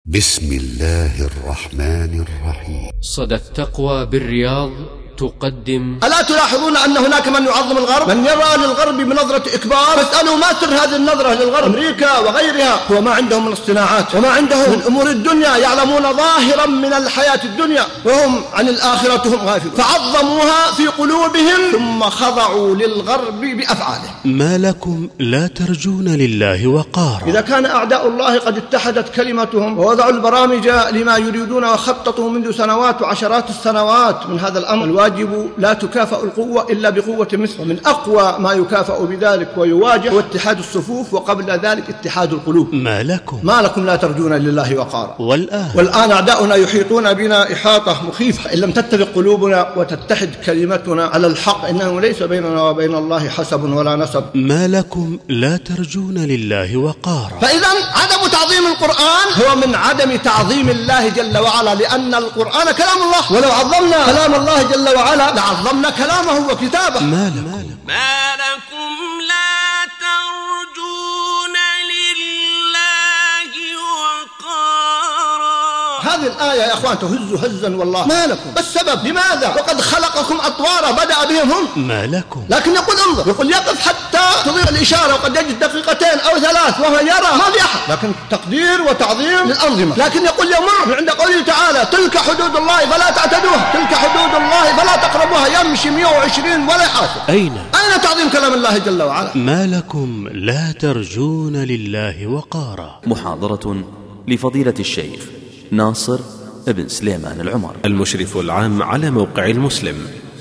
بسم الله الرحمن الرحيم. صدى التقوى بالرياض تقدم. ألا تلاحظون أن هناك من يعظم الغرب، من يرى للغرب بنظرة إكبار؟ فاسألوا ما سر هذه النظرة للغرب. أمريكا وغيرها هو ما عندهم من الصناعات وما عندهم من أمور الدنيا، يعلمون ظاهرا من الحياة الدنيا وهم عن الآخرة هم غافلون، فعظموها في قلوبهم ثم خضعوا للغرب بأفعالهم. ما لكم لا ترجون لله وقارا؟ إذا كان أعداء الله قد اتحدت كلمتهم ووضعوا البرامج لما يريدون وخططوا منذ سنوات وعشرات السنوات من هذا الأمر، الواجب لا تكافأ القوة إلا بقوة مثل. ومن أقوى ما يكافأ بذلك ويواجه هو اتحاد الصفوف، وقبل ذلك اتحاد القلوب. ما لكم لا ترجون لله وقارا. والآن أعداؤنا يحيطون بنا إحاطة مخيفة. إن لم تتفق قلوبنا وتتحد كلمتنا على الحق إنه ليس بيننا وبين الله حسب ولا نسب. ما لكم لا ترجون لله وقارا؟ فإذا عدم تعظيم القرآن هو من عدم تعظيم الله جل وعلا، لأن القرآن كلام الله، ولو عظمنا كلام الله جل وعلا لعظمنا كلامه وكتابه. ما لكم لا ترجون لله وقارا. هذه الآية يا أخوان تهز هزا والله. ما لكم، السبب لماذا؟ وقد خلقكم أطوارا، بدأ بهم هم. ما لكم، لكن يقول انظر، يقول يقف حتى تضيع الإشارة، وقد يجد دقيقتين أو ثلاث وهو يرى ما في أحد، لكن تقدير وتعظيم للأنظمة. لكن يقول يمر عند قوله تعالى تلك حدود الله فلا تعتدوها، تلك حدود الله فلا تقربوها، يمشي 120 ولا يحاسب. أين تعظيم كلام الله جل وعلا؟ ما لكم لا ترجون لله وقارا. محاضرة لفضيلة الشيخ ناصر ابن سليمان العمر، المشرف العام على موقع المسلم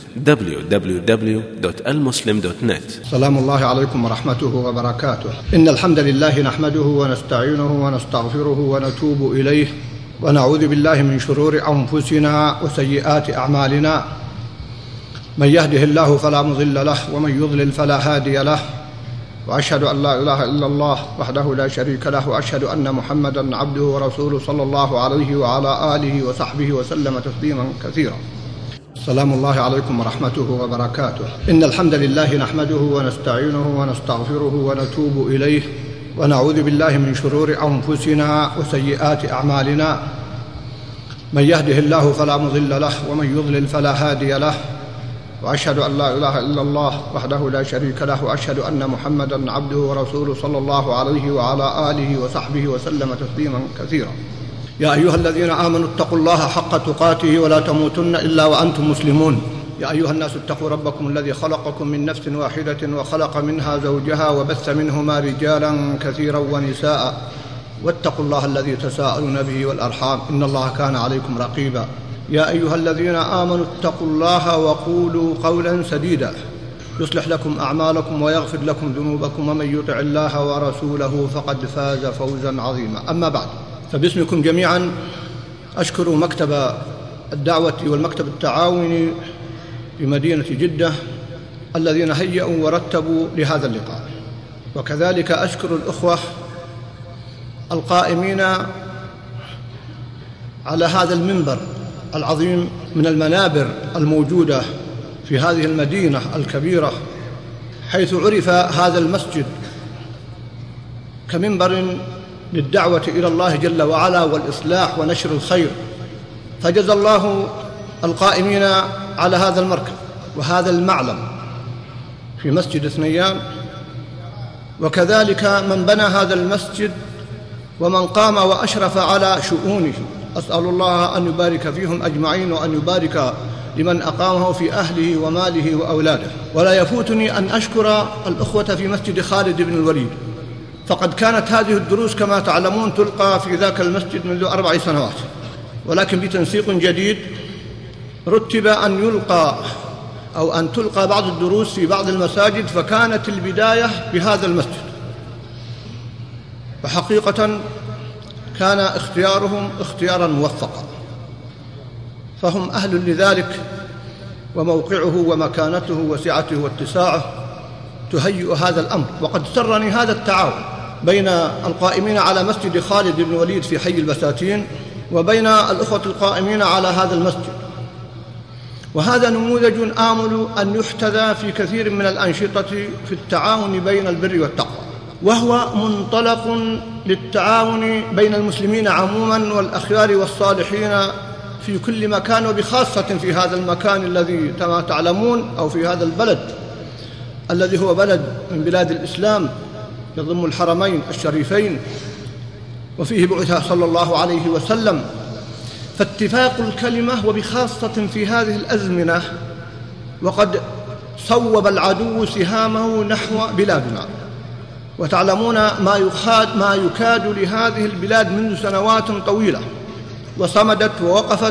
www.almuslim.net. سلام الله عليكم ورحمته وبركاته. إن الحمد لله نحمده ونستعينه ونستغفره ونتوب إليه، ونعوذ بالله من شرور أنفسنا وسيئات أعمالنا. من يهده الله فلا مضل له ومن يضلل فلا هادي له، وأشهد أن لا إله إلا الله وحده لا شريك له، وأشهد أن محمدًا عبده ورسوله صلى الله عليه وعلى آله وصحبه وسلم تسليمًا كثيرا. سلام الله عليكم ورحمته وبركاته. إن الحمد لله نحمده ونستعينه ونستغفره ونتوب إليه، ونعوذ بالله من شرور أنفسنا وسيئات أعمالنا. من يهده الله فلا مضل له ومن يضلل فلا هادي له، وأشهد أن لا إله إلا الله وحده لا شريك له، وأشهد أن محمدًا عبده ورسوله صلى الله عليه وعلى آله وصحبه وسلم تسليمًا كثيرا. يا أيها الذين آمنوا اتقوا الله حق تقاته ولا تموتن إلا وأنتم مسلمون. يا أيها الناس اتقوا ربكم الذي خلقكم من نفس واحدة وخلق منها زوجها وبث منهما رجالا كثيرا ونساء، واتقوا الله الذي تساءلون به والأرحام إن الله كان عليكم رقيبا. يا أيها الذين آمنوا اتقوا الله وقولوا قولا سديدا يصلح لكم أعمالكم ويغفر لكم ذنوبكم، ومن يطع الله ورسوله فقد فاز فوزا عظيما. أما بعد، فباسمكم جميعا أشكر مكتب الدعوة والمكتب التعاوني بمدينة جدة الذين هيئوا ورتبوا لهذا اللقاء، وكذلك أشكر الأخوة القائمين على هذا المنبر العظيم من المنابر الموجودة في هذه المدينة الكبيرة، حيث عرف هذا المسجد كمنبر للدعوة إلى الله جل وعلا والإصلاح ونشر الخير. فجزى الله القائمين على هذا المركز وهذا المعلم في مسجد ثنيان، وكذلك من بنى هذا المسجد ومن قام وأشرف على شؤونه. أسأل الله أن يبارك فيهم أجمعين، وأن يبارك لمن أقامه في أهله وماله وأولاده. ولا يفوتني أن أشكر الأخوة في مسجد خالد بن الوليد، فقد كانت هذه الدروس كما تعلمون تلقى في ذاك المسجد منذ 4 سنوات، ولكن بتنسيق جديد رتب أن يلقى أو أن تلقى بعض الدروس في بعض المساجد، فكانت البداية بهذا المسجد. وحقيقة كان اختيارهم اختيارا موفقا، فهم أهل لذلك، وموقعه ومكانته وسعته واتساعه تهيئ هذا الأمر. وقد سرني هذا التعاون بين القائمين على مسجد خالد بن الوليد في حي البساتين وبين الأخوة القائمين على هذا المسجد، وهذا نموذج آمل أن يحتذى في كثير من الأنشطة في التعاون بين البر والتقوى. وهو منطلق للتعاون بين المسلمين عموما والأخيار والصالحين في كل مكان، وبخاصة في هذا المكان الذي كما تعلمون، أو في هذا البلد الذي هو بلد من بلاد الإسلام يضم الحرمين الشريفين، وفيه بعث صلى الله عليه وسلم. فاتفاق الكلمة، وبخاصة في هذه الأزمنة وقد صوب العدو سهامه نحو بلادنا، وتعلمون ما يكاد لهذه البلاد منذ سنوات طويلة، وصمدت ووقفت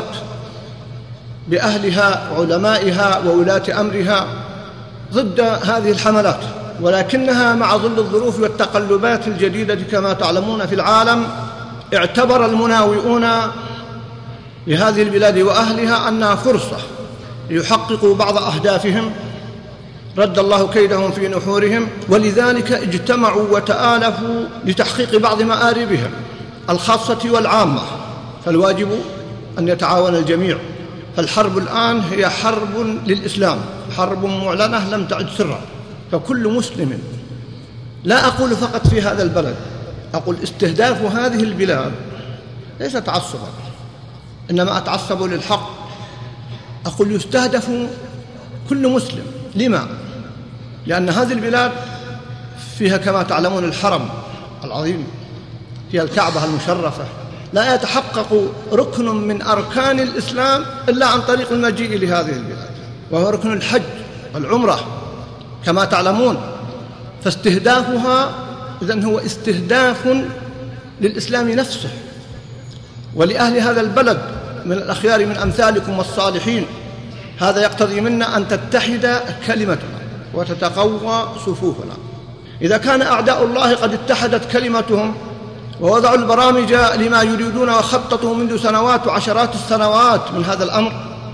بأهلها وعلمائها وولاة أمرها ضد هذه الحملات، ولكنها مع ظل الظروف والتقلبات الجديدة كما تعلمون في العالم اعتبر المناوئون لهذه البلاد وأهلها أنها فرصة ليحققوا بعض أهدافهم، رد الله كيدهم في نحورهم، ولذلك اجتمعوا وتآلفوا لتحقيق بعض مآربهم الخاصة والعامة. فالواجب أن يتعاون الجميع. فالحرب الآن هي حرب للإسلام، حرب معلنة لم تعد سرا. فكل مسلم، لا أقول فقط في هذا البلد، أقول استهداف هذه البلاد ليس تعصبا، إنما أتعصب للحق. أقول يستهدف كل مسلم. لما؟ لأن هذه البلاد فيها كما تعلمون الحرم العظيم، فيها الكعبة المشرفة، لا يتحقق ركن من أركان الإسلام إلا عن طريق المجيء لهذه البلاد، وهو ركن الحج والعمرة كما تعلمون. فاستهدافها إذن هو استهداف للإسلام نفسه ولأهل هذا البلد من الأخيار من أمثالكم والصالحين. هذا يقتضي منا أن تتحد كلمتنا وتتقوى صفوفنا. إذا كان أعداء الله قد اتحدت كلمتهم ووضعوا البرامج لما يريدون وخططوا منذ سنوات وعشرات السنوات من هذا الأمر،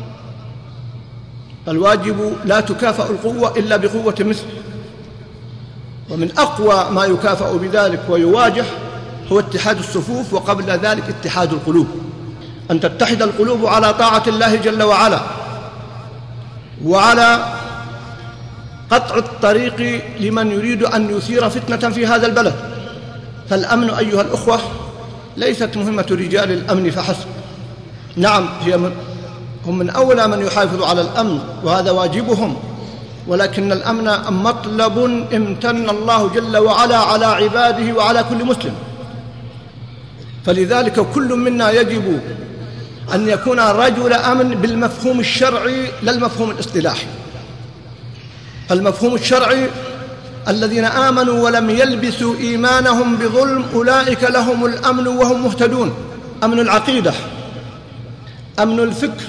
فالواجب لا تكافأ القوة إلا بقوة مثل. ومن أقوى ما يكافأ بذلك ويواجه هو اتحاد الصفوف، وقبل ذلك اتحاد القلوب، أن تتحد القلوب على طاعة الله جل وعلا، وعلى قطع الطريق لمن يريد أن يثير فتنة في هذا البلد. فالأمن أيها الأخوة ليست مهمة رجال الأمن فحسب، نعم هم من أولى من يحافظ على الأمن وهذا واجبهم، ولكن الأمن مطلب امتن الله جل وعلا على عباده وعلى كل مسلم. فلذلك كل منا يجب أن يكون رجل أمن بالمفهوم الشرعي لا المفهوم الاصطلاحي. المفهوم الشرعي الذين آمنوا ولم يلبسوا إيمانهم بظلم أولئك لهم الأمن وهم مهتدون. أمن العقيدة، أمن الفكر،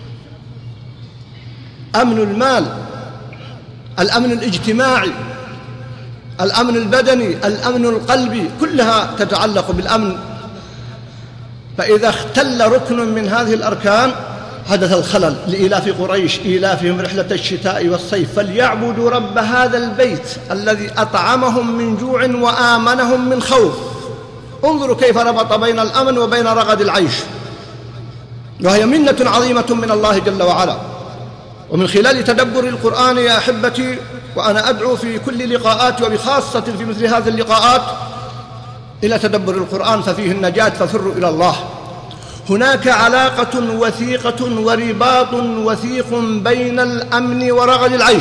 أمن المال، الأمن الاجتماعي، الأمن البدني، الأمن القلبي، كلها تتعلق بالأمن. فإذا اختل ركن من هذه الأركان حدث الخلل. لإيلاف قريش إيلافهم رحلة الشتاء والصيف فليعبدوا رب هذا البيت الذي أطعمهم من جوع وآمنهم من خوف. انظروا كيف ربط بين الأمن وبين رغد العيش، وهي منة عظيمة من الله جل وعلا. ومن خلال تدبر القرآن يا أحبتي، وأنا أدعو في كل لقاءات وبخاصة في مثل هذه اللقاءات إلى تدبر القرآن، ففيه النجاة، ففروا إلى الله. هناك علاقة وثيقة ورباط وثيق بين الأمن ورغد العيش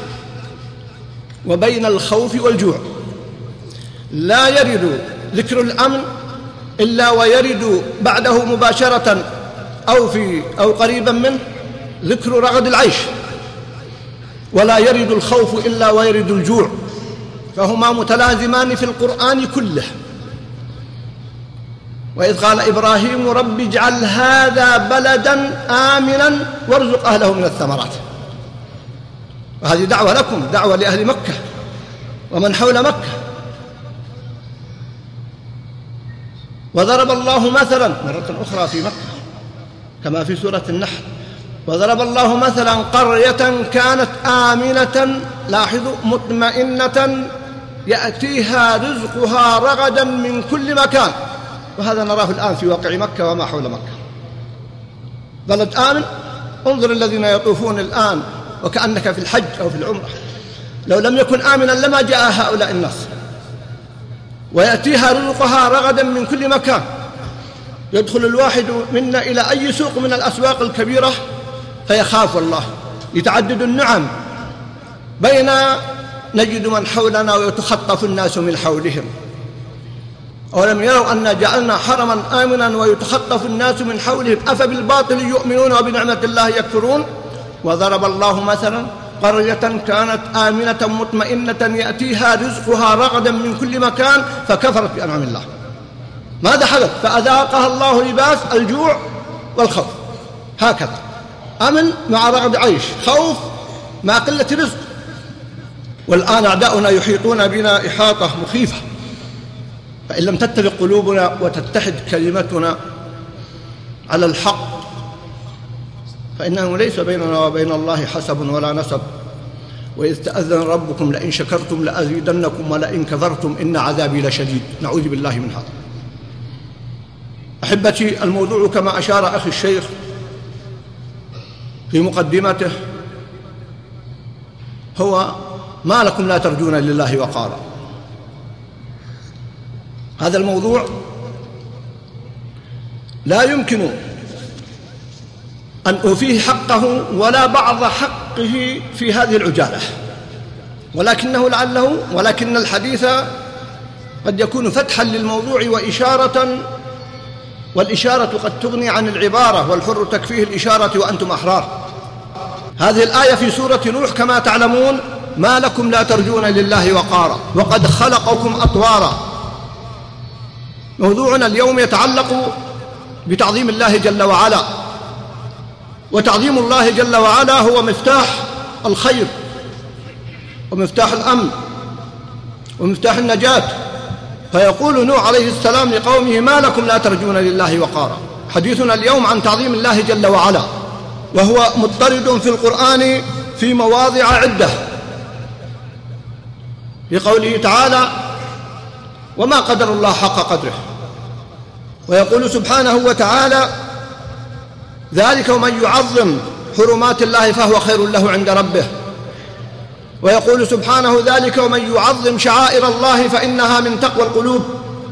وبين الخوف والجوع. لا يرد ذكر الأمن إلا ويرد بعده مباشرة أو قريبا منه ذكر رغد العيش، ولا يرد الخوف إلا ويرد الجوع، فهما متلازمان في القرآن كله. وإذ قال إبراهيم رب اجعل هذا بلدا آمنا وارزق أهله من الثمرات. وهذه دعوة لكم، دعوة لأهل مكة ومن حول مكة. وضرب الله مثلا مرة أخرى في مكة كما في سورة النحل، وضرب الله مثلا قرية كانت آمنة، لاحظوا، مطمئنة يأتيها رزقها رغدا من كل مكان. وهذا نراه الآن في واقع مكة وما حول مكة. بلد آمن. انظر الذين يطوفون الآن وكأنك في الحج أو في العمرة. لو لم يكن آمنا لما جاء هؤلاء الناس. ويأتيها رزقها رغدا من كل مكان. يدخل الواحد منا إلى أي سوق من الأسواق الكبيرة فيخاف الله لتعدد النعم، بين نجد من حولنا ويتخطف الناس من حولهم. أولم يروا أنا جعلنا حرما آمنا ويتخطف الناس من حولهم أفبالباطل يؤمنون وبنعمة الله يكفرون. وضرب الله مثلا قرية كانت آمنة مطمئنة يأتيها رزقها رغدا من كل مكان فكفرت بأنعم الله. ماذا حدث؟ فأذاقها الله لباس الجوع والخوف. هكذا أمن مع رغد عيش، خوف مع قلة رزق. والآن أعداؤنا يحيطون بنا إحاطة مخيفة، فإن لم تتفق قلوبنا وتتحد كلمتنا على الحق فإنه ليس بيننا وبين الله حسب ولا نسب. وإذ تأذن ربكم لئن شكرتم لأزيدنكم ولئن كفرتم إن عذابي لشديد. نعوذ بالله من هذا. أحبتي، الموضوع كما أشار أخي الشيخ في مقدمته هو ما لكم لا ترجون لله وقارا. هذا الموضوع لا يمكن أن أوفيه حقه ولا بعض حقه في هذه العجالة، ولكن الحديث قد يكون فتحا للموضوع وإشارة، والإشارة قد تغني عن العبارة، والحر تكفيه الإشارة وأنتم أحرار. هذه الآية في سورة نوح كما تعلمون: ما لكم لا ترجون لله وقارا وقد خلقكم أطوارا. موضوعنا اليوم يتعلق بتعظيم الله جل وعلا، وتعظيم الله جل وعلا هو مفتاح الخير ومفتاح الأمن ومفتاح النجاة. فيقول نوح عليه السلام لقومه: ما لكم لا ترجون لله وقارا. حديثنا اليوم عن تعظيم الله جل وعلا، وهو مضطرد في القرآن في مواضع عدة، بقوله تعالى: وما قدر الله حق قدره. ويقول سبحانه وتعالى: ذلك ومن يعظم حرمات الله فهو خير له عند ربه. ويقول سبحانه: ذلك ومن يعظم شعائر الله فإنها من تقوى القلوب.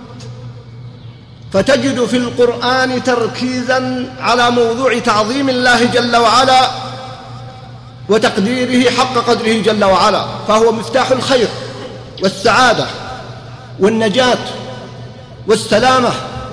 فتجد في القرآن تركيزا على موضوع تعظيم الله جل وعلا وتقديره حق قدره جل وعلا، فهو مفتاح الخير والسعادة والنجاة والسلامة،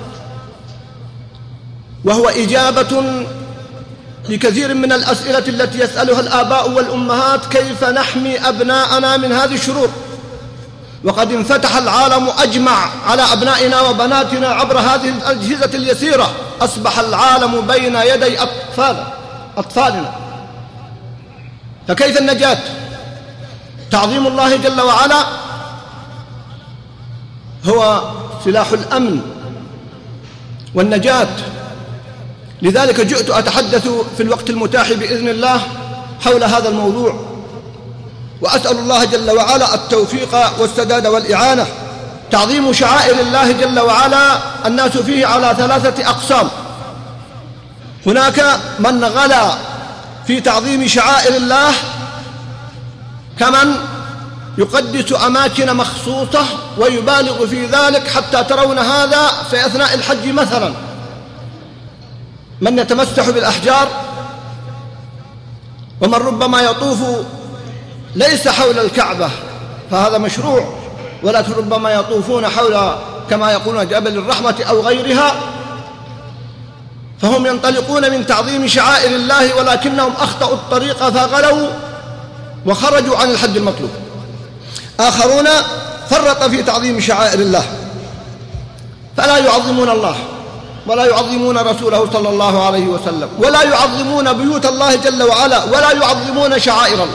وهو إجابة لكثير من الأسئلة التي يسألها الآباء والأمهات: كيف نحمي أبناءنا من هذه الشرور؟ وقد انفتح العالم أجمع على أبنائنا وبناتنا عبر هذه الأجهزة اليسيرة. أصبح العالم بين يدي أطفالنا، فكيف النجاة؟ تعظيم الله جل وعلا هو سلاح الأمن والنجاة. لذلك جئت أتحدث في الوقت المتاح بإذن الله حول هذا الموضوع، وأسأل الله جل وعلا التوفيق والسداد والإعانة. تعظيم شعائر الله جل وعلا الناس فيه على 3 أقسام. هناك من غلا في تعظيم شعائر الله، كمن يقدس أماكن مخصوصة ويبالغ في ذلك حتى ترون هذا في أثناء الحج مثلا، من يتمسح بالأحجار، ومن ربما يطوف ليس حول الكعبة فهذا مشروع، ولكن ربما يطوفون حول كما يقولون جبل الرحمة أو غيرها، فهم ينطلقون من تعظيم شعائر الله ولكنهم أخطأوا الطريق فغلوا وخرجوا عن الحد المطلوب. آخرون فرط في تعظيم شعائر الله فلا يعظمون الله ولا يعظمون رسوله صلى الله عليه وسلم ولا يعظمون بيوت الله جل وعلا ولا يعظمون شعائر الله.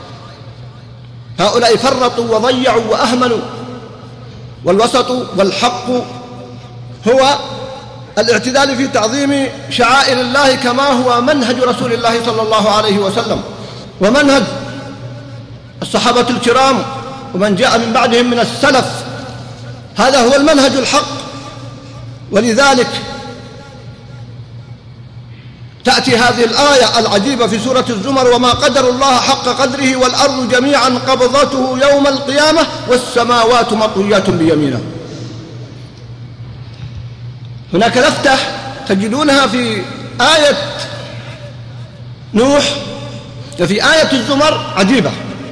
هؤلاء فرطوا وضيعوا وأهملوا. والوسط والحق هو الاعتدال في تعظيم شعائر الله كما هو منهج رسول الله صلى الله عليه وسلم ومنهج الصحابة الكرام ومن جاء من بعدهم من السلف. هذا هو المنهج الحق. ولذلك تأتي هذه الآية العجيبة في سورة الزمر: وما قدر الله حق قدره والأرض جميعا قبضته يوم القيامة والسماوات مطويات بيمينه. هناك لفتة تجدونها في آية نوح وفي آية الزمر عجيبة،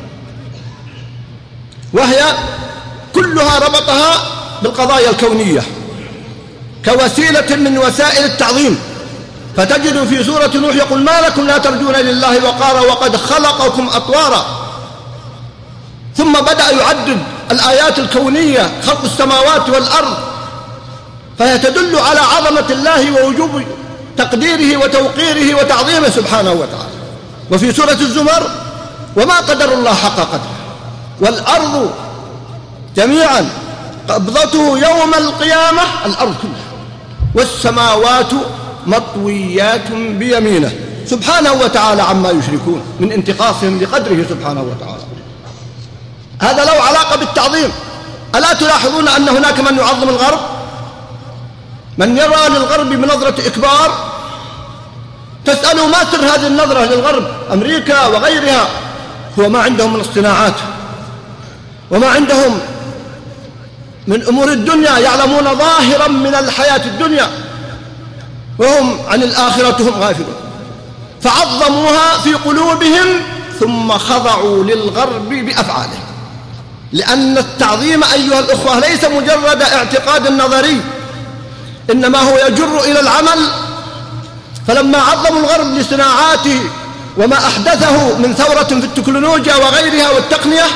وهي كلها ربطها بالقضايا الكونية كوسيلة من وسائل التعظيم. فتجد في سورة نوح يقول: ما لكم لا ترجون لله وقارا وقد خلقكم أطوارا. ثم بدأ يعدد الآيات الكونية، خلق السماوات والأرض، فهي تدل على عظمة الله ووجوب تقديره وتوقيره وتعظيمه سبحانه وتعالى. وفي سورة الزمر: وما قدر الله حق قدره والأرض جميعا قبضته يوم القيامة، الأرض كلها، والسماوات مطويات بيمينه سبحانه وتعالى عما يشركون من انتقاصهم لقدره سبحانه وتعالى. هذا له علاقة بالتعظيم. ألا تلاحظون أن هناك من يعظم الغرب، من يرى للغرب بنظرة إكبار؟ تسألوا ما سر هذه النظرة للغرب، أمريكا وغيرها؟ هو ما عندهم من الصناعات وما عندهم من أمور الدنيا، يعلمون ظاهرا من الحياة الدنيا وهم عن الآخرة هم غافلون، فعظموها في قلوبهم ثم خضعوا للغرب بأفعالهم. لأن التعظيم أيها الأخوة ليس مجرد اعتقاد نظري، إنما هو يجر إلى العمل. فلما عظموا الغرب لصناعاته وما أحدثه من ثورة في التكنولوجيا وغيرها والتقنية،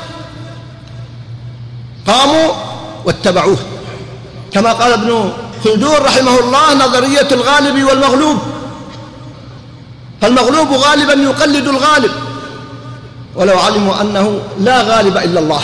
قاموا واتبعوه، كما قال ابن خلدون رحمه الله: نظرية الغالب والمغلوب. فالمغلوب غالبا يقلد الغالب، ولو علموا أنه لا غالب إلا الله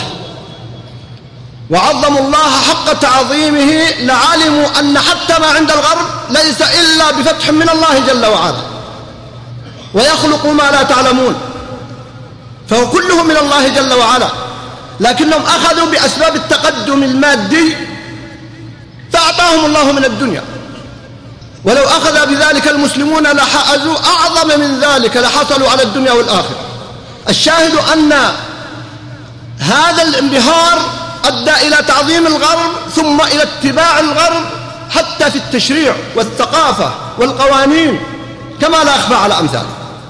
وعظموا الله حق تعظيمه لعلموا أن حتى ما عند الغرب ليس إلا بفتح من الله جل وعلا، ويخلق ما لا تعلمون، فهو كله من الله جل وعلا، لكنهم أخذوا بأسباب التقدم المادي فأعطاهم الله من الدنيا. ولو أخذ بذلك المسلمون لحازوا أعظم من ذلك، لحصلوا على الدنيا والآخرة. الشاهد أن هذا الانبهار أدى إلى تعظيم الغرب ثم إلى اتباع الغرب حتى في التشريع والثقافة والقوانين كما لا أخفى على أمثاله.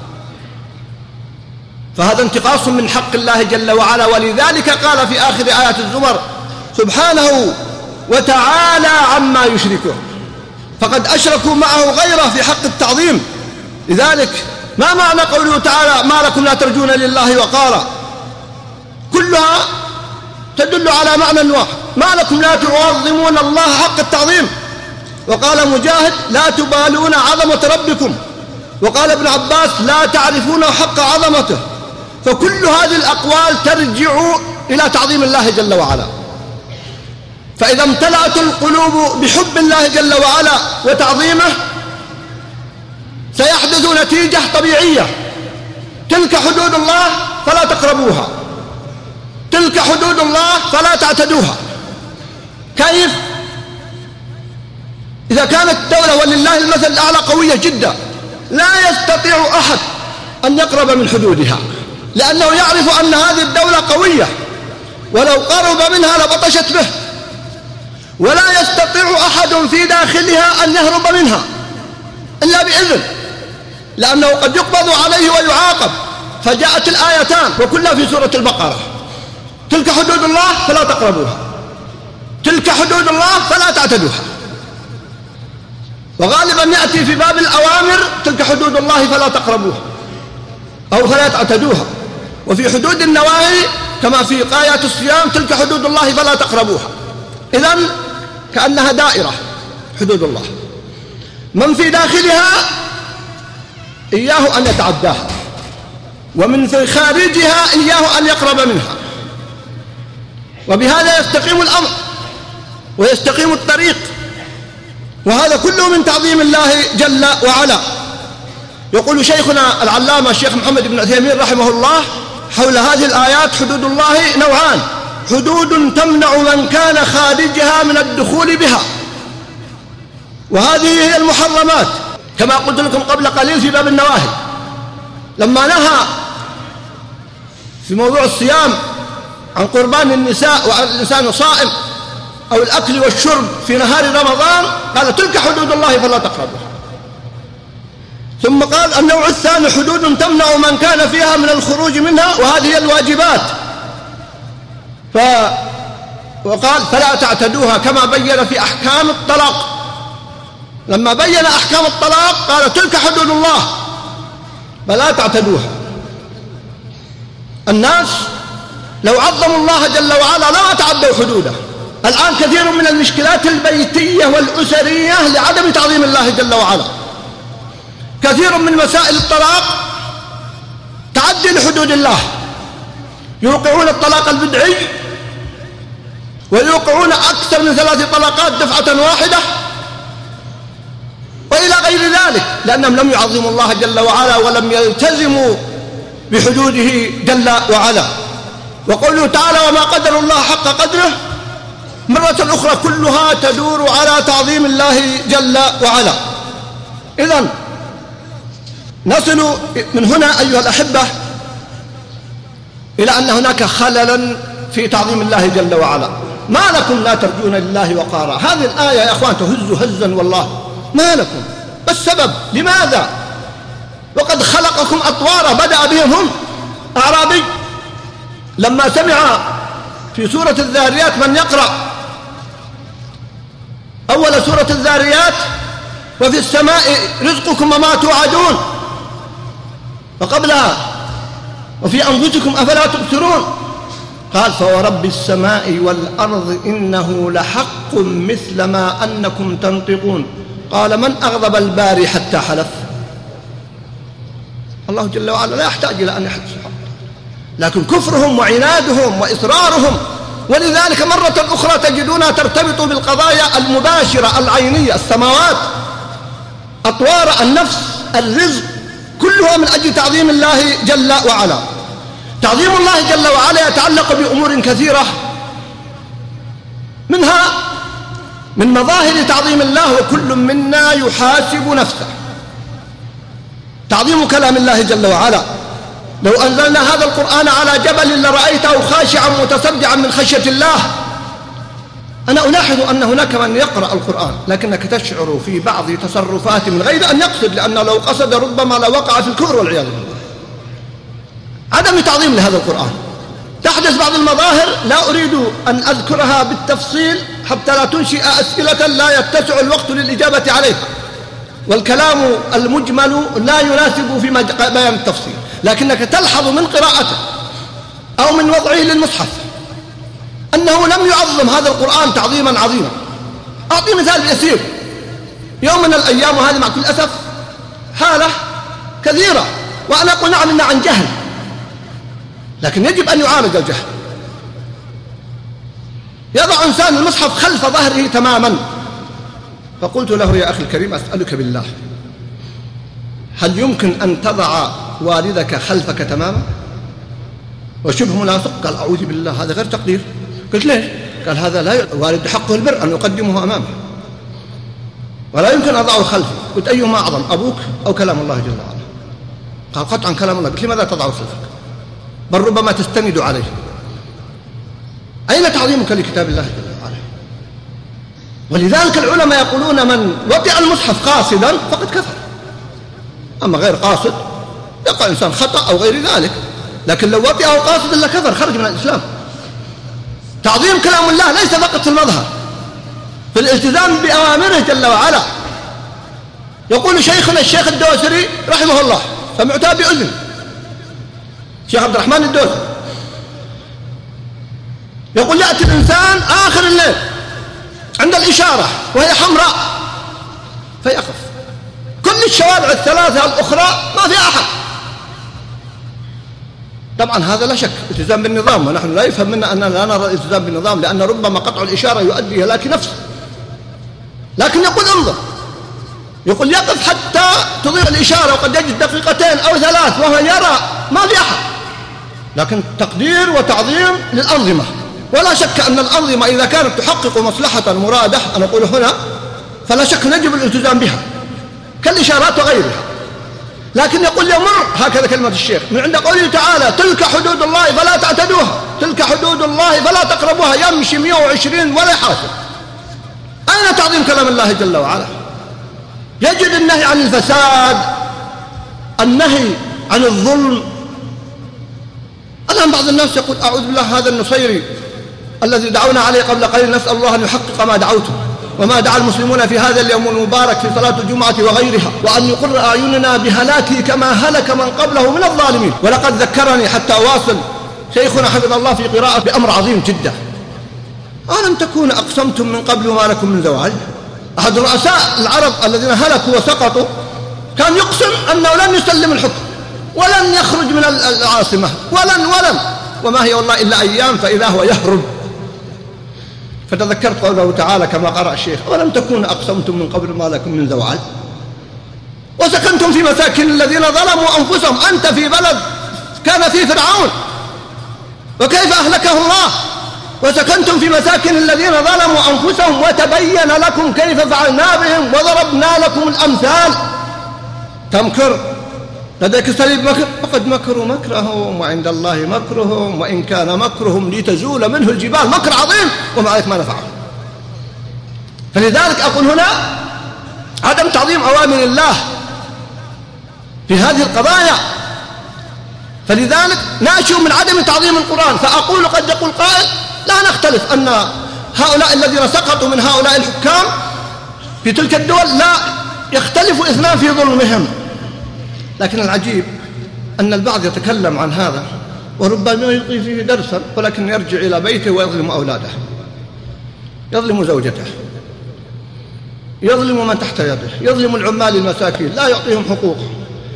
فهذا انتقاص من حق الله جل وعلا، ولذلك قال في آخر آيات الزمر: سبحانه وتعالى عما يشركون، فقد أشركوا معه غيره في حق التعظيم. لذلك ما معنى قوله تعالى: ما لكم لا ترجون لله وقارا؟ كلها تدل على معنى واحد: ما لكم لا تعظمون الله حق التعظيم. وقال مجاهد: لا تبالون عظمة ربكم. وقال ابن عباس: لا تعرفون حق عظمته. فكل هذه الأقوال ترجع إلى تعظيم الله جل وعلا. فإذا امتلأت القلوب بحب الله جل وعلا وتعظيمه سيحدث نتيجة طبيعية: تلك حدود الله فلا تقربوها، تلك حدود الله فلا تعتدوها. كيف؟ إذا كانت الدولة ولله المثل الأعلى قوية جدا لا يستطيع أحد أن يقرب من حدودها، لأنه يعرف أن هذه الدولة قوية، ولو قرب منها لبطشت به، ولا يستطيع أحد في داخلها أن يهرب منها إلا بإذن، لأنه قد يقبض عليه ويعاقب. فجاءت الآيتان وكلها في سورة البقرة: تلك حدود الله فلا تقربوها، تلك حدود الله فلا تعتدوها. وغالبا يأتي في باب الأوامر: تلك حدود الله فلا تقربوها أو فلا تعتدوها. وفي حدود النواهي كما في آيات الصيام: تلك حدود الله فلا تقربوها. إذن كأنها دائرة حدود الله، من في داخلها إياه أن يتعداها، ومن في خارجها إياه أن يقرب منها. وبهذا يستقيم الأمر ويستقيم الطريق، وهذا كله من تعظيم الله جل وعلا. يقول شيخنا العلامة الشيخ محمد بن عثيمين رحمه الله حول هذه الآيات: حدود الله نوعان: حدود تمنع من كان خارجها من الدخول بها، وهذه هي المحرمات، كما قلت لكم قبل قليل في باب النواهي لما نهى في موضوع الصيام عن قربان النساء وعن الإنسان صائم، أو الأكل والشرب في نهار رمضان قال تلك حدود الله فلا تقربوها. ثم قال النوع الثاني حدود تمنع من كان فيها من الخروج منها، وهذه هي الواجبات. وقال فلا تعتدوها، كما بين في أحكام الطلاق. لما بين أحكام الطلاق قال تلك حدود الله فلا تعتدوها. الناس لو عظموا الله جل وعلا لما تعدوا حدوده. الآن كثير من المشكلات البيتية والأسرية لعدم تعظيم الله جل وعلا. كثير من مسائل الطلاق تعدي لحدود الله، يوقعون الطلاق البدعي ويوقعون أكثر من 3 طلقات دفعة واحدة وإلى غير ذلك، لأنهم لم يعظموا الله جل وعلا ولم يلتزموا بحدوده جل وعلا. وقوله تعالى وما قدر الله حق قدره مرة أخرى كلها تدور على تعظيم الله جل وعلا. إذن نصل من هنا أيها الأحبة إلى أن هناك خللا في تعظيم الله جل وعلا. ما لكم لا ترجون لله وقارا؟ هذه الآية يا أخوان تهز هزا والله. ما لكم؟ السبب لماذا؟ وقد خلقكم أطوارا. بدأ بهم هم أعرابي لما سمع في سورة الذاريات من يقرأ أول سورة الذاريات وفي السماء رزقكم وما توعدون، وقبلها وفي أنفسكم أفلا تبصرون، قال فورب السماء والأرض إنه لحق مثل ما أنكم تنطقون. قال من أغضب الباري حتى حلف. الله جل وعلا لا يحتاج إلى أن يحلف، لكن كفرهم وعنادهم وإصرارهم. ولذلك مرة أخرى تجدونها ترتبط بالقضايا المباشرة العينية، السماوات، أطوار، النفس، الرزق، كلها من أجل تعظيم الله جل وعلا. تعظيم الله جل وعلا يتعلق بأمور كثيرة، منها من مظاهر تعظيم الله وكل منا يحاسب نفسه تعظيم كلام الله جل وعلا. لو أنزلنا هذا القرآن على جبل لرأيته خاشعا متصدعا من خشية الله. أنا ألاحظ أن هناك من يقرأ القرآن لكنك تشعر في بعض تصرفاته من غير أن يقصد، لأنه لو قصد ربما لوقع في الكفر والعياذ بالله. عدم تعظيم لهذا القرآن. تحدث بعض المظاهر لا أريد أن أذكرها بالتفصيل حتى لا تنشئ أسئلة لا يتسع الوقت للإجابة عليها، والكلام المجمل لا يناسب في بيان التفصيل، لكنك تلحظ من قراءته أو من وضعه للمصحف أنه لم يعظم هذا القرآن تعظيما عظيما. أعطي مثال يسير. يوم من الأيام، وهذا مع كل أسف حالة كثيرة، وأنا أقول نعم إنها عن جهل، لكن يجب أن يعالج الجهل. يضع إنسان المصحف خلف ظهره تماما، فقلت له يا أخي الكريم أسألك بالله، هل يمكن أن تضع والدك خلفك تماما؟ وشبه ملاصق قال أعوذ بالله هذا غير تقدير. قلت ليش؟ قال هذا لا والد حقه البر أن يقدمه أمامه، ولا يمكن أضعه خلفه. قلت أيهما أعظم، أبوك أو كلام الله جل وعلا؟ قال قطعا كلام الله. قلت لماذا تضعه خلفك؟ بل ربما تستند عليه. أين تعظيمك لكتاب الله جل وعلا؟ ولذلك العلماء يقولون من وطئ المصحف قاصدا فقد كفر، أما غير قاصد يقع إنسان خطأ أو غير ذلك، لكن لو وطئه قاصدا لكفر، خرج من الإسلام. تعظيم كلام الله ليس فقط في المظهر، في الالتزام بأوامره جل وعلا. يقول شيخنا الشيخ الدوسري رحمه الله، سمعتها بأذن، الشيخ عبد الرحمن الدوسري يقول يأتي الإنسان آخر الليل عند الإشارة وهي حمراء فيقف، كل الشوارع الثلاثة الأخرى ما في أحد. طبعا هذا لا شك التزام بالنظام، ونحن لا يفهم منا أننا لا نرى الالتزام بالنظام، لأن ربما قطع الإشارة يؤدي إلى هلاك نفسه. لكن يقول انظر، يقول يقف حتى تضيع الإشارة وقد يجد دقيقتين أو 3 وهو يرى ما في أحد. لكن تقدير وتعظيم للأنظمة، ولا شك أن الأنظمة إذا كانت تحقق مصلحة مرادة أنا أقول هنا فلا شك يجب الالتزام بها كالإشارات وغيرها. لكن يقول يمر هكذا كلمة الشيخ من عند قوله تعالى تلك حدود الله فلا تعتدوها، تلك حدود الله فلا تقربوها، يمشي 120 ولا يحاسب. أين تعظيم كلام الله جل وعلا؟ يجد النهي عن الفساد، النهي عن الظلم. الآن بعض الناس يقول أعوذ بالله، هذا النصيري الذي دعونا عليه قبل قليل نسأل الله أن يحقق ما دعوته وما دعا المسلمون في هذا اليوم المبارك في صلاة الجمعة وغيرها، وأن يقر أعيننا بهلاكه كما هلك من قبله من الظالمين. ولقد ذكرني حتى أواصل شيخنا حفظ الله في قراءة بأمر عظيم جدا. ألم تكون أقسمتم من قبل ما لكم من زوال؟ أحد رؤساء العرب الذين هلكوا وسقطوا كان يقسم أنه لن يسلم الحكم ولن يخرج من العاصمة ولن وما هي والله إلا أيام فإذا هو يهرب. فتذكرت قوله تعالى كما قرأ الشيخ: ولم تكونوا أقسمتم من قبل ما لكم من زوال وسكنتم في مساكن الذين ظلموا أنفسهم. أنت في بلد كان فيه فرعون وكيف أهلكه الله، وسكنتم في مساكن الذين ظلموا أنفسهم وتبين لكم كيف فعلنا بهم وضربنا لكم الأمثال. تمكر لديك سليب مكر، فقد مكروا مكرهم وعند الله مكرهم وإن كان مكرهم لتزول منه الجبال. مكر عظيم ومع ذلك ما نفعه. فلذلك أقول هنا عدم تعظيم أوامر الله في هذه القضايا. فلذلك ناشئ من عدم تعظيم القرآن. فأقول قد يقول قائل لا نختلف أن هؤلاء الذين سقطوا من هؤلاء الحكام في تلك الدول لا يختلف اثنان في ظلمهم، لكن العجيب أن البعض يتكلم عن هذا وربما يلقي فيه درسا، ولكن يرجع إلى بيته ويظلم أولاده، يظلم زوجته، يظلم من تحت يده، يظلم العمال المساكين، لا يعطيهم حقوقهم.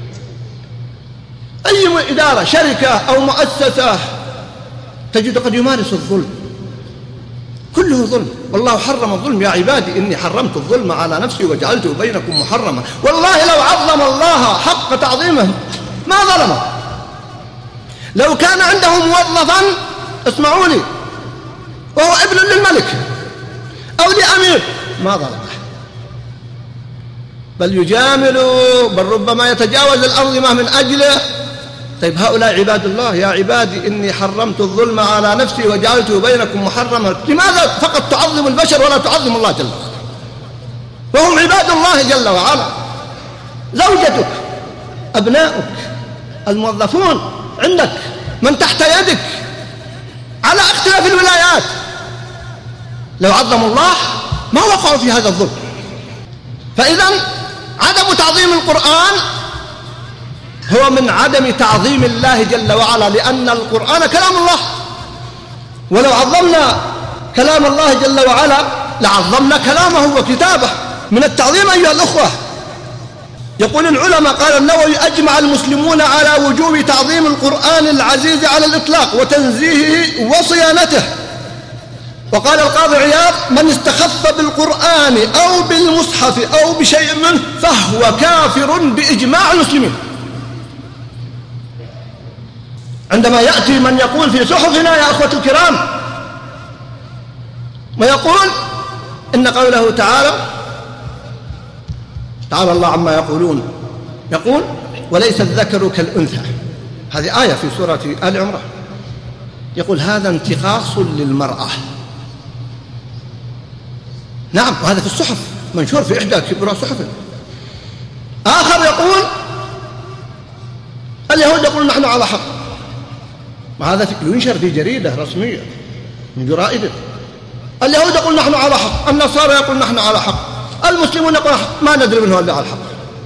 أي إدارة شركة أو مؤسسة تجد قد يمارس الظلم، كله ظلم. والله حرم الظلم يا عبادي إني حرمت الظلم على نفسي وجعلته بينكم محرما. والله لو عظم الله حق تعظيمه ما ظلمه. لو كان عنده موظفا اسمعوا لي وهو ابن للملك أو لأمير ما ظلمه، بل يجامله، بل ربما يتجاوز الأنظمة من أجله. طيب هؤلاء عباد الله، يا عبادي إني حرمت الظلم على نفسي وجعلته بينكم محرما. لماذا فقط تعظم البشر ولا تعظم الله جل وعلا وهم عباد الله جل وعلا؟ زوجتك، أبناؤك، الموظفون عندك، من تحت يدك، على اختلاف الولايات، لو عظموا الله ما وقعوا في هذا الظلم. فإذا عدم تعظيم القرآن هو من عدم تعظيم الله جل وعلا، لأن القرآن كلام الله، ولو عظمنا كلام الله جل وعلا لعظمنا كلامه وكتابه. من التعظيم أيها الأخوة، يقول العلماء قال النووي: أجمع المسلمون على وجوب تعظيم القرآن العزيز على الإطلاق وتنزيهه وصيانته. وقال القاضي عياض: من استخف بالقرآن أو بالمصحف أو بشيء منه فهو كافر بإجماع المسلمين. عندما يأتي من يقول في صحفنا يا أخوة الكرام ويقول إن قوله تعالى الله عما يقولون، يقول: وليس الذكر كالأنثى، هذه آية في سورة آل عمران، يقول هذا انتقاص للمرأة. نعم، وهذا في الصحف منشور في إحدى كبرى صحف. آخر يقول اليهود يقول نحن على حق، وهذا ينشر في جريدة رسمية من جرائده. اليهود يقول نحن على حق، النصارى يقول نحن على حق، المسلمون يقول ما ندري من هو اللي على الحق.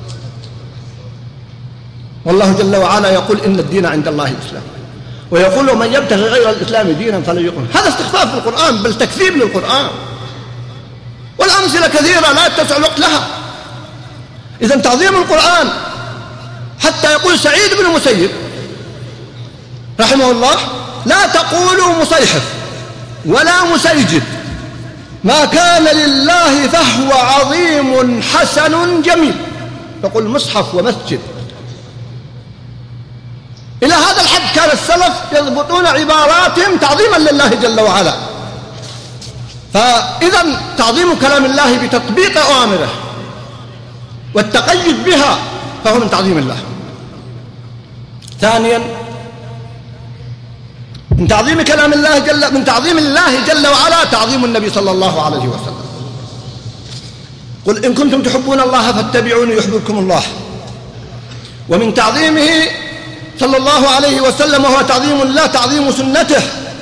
والله جل وعلا يقول إن الدين عند الله الإسلام، ويقول من يبتغي غير الإسلام دينا فلن يقبل. هذا استخفاف بالقرآن، بل تكذيب للقرآن، والأمثلة كثيرة لا يتسع الوقت لها. إذا تعظيم القرآن، حتى يقول سعيد بن المسيب رحمه الله: لا تقولوا مصيحف ولا مسيجد، ما كان لله فهو عظيم حسن جميل. يقول مصحف ومسجد. إلى هذا الحد كان السلف يضبطون عباراتهم تعظيما لله جل وعلا. فإذا تعظيم كلام الله بتطبيق أوامره والتقيد بها فهو من تعظيم الله. ثانيا، من تعظيم كلام الله من تعظيم الله جل وعلا تعظيم النبي صلى الله عليه وسلم. قل إن كنتم تحبون الله فاتبعوني يحببكم الله. ومن تعظيمه صلى الله عليه وسلم وهو تعظيم الله تعظيم سنته.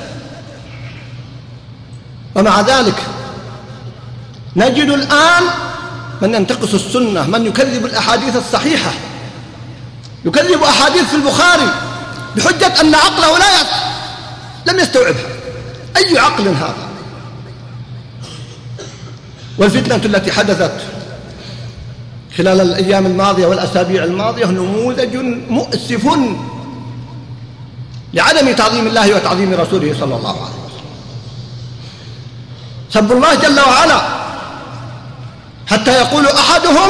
ومع ذلك نجد الآن من ينتقص السنة، من يكذب الأحاديث الصحيحة، يكذب أحاديث في البخاري بحجة أن عقله لم يستوعبها. أي عقل هذا؟ والفتنة التي حدثت خلال الأيام الماضية والأسابيع الماضية نموذج مؤسف لعدم تعظيم الله وتعظيم رسوله صلى الله عليه وسلم. سب الله جل وعلا حتى يقول أحدهم: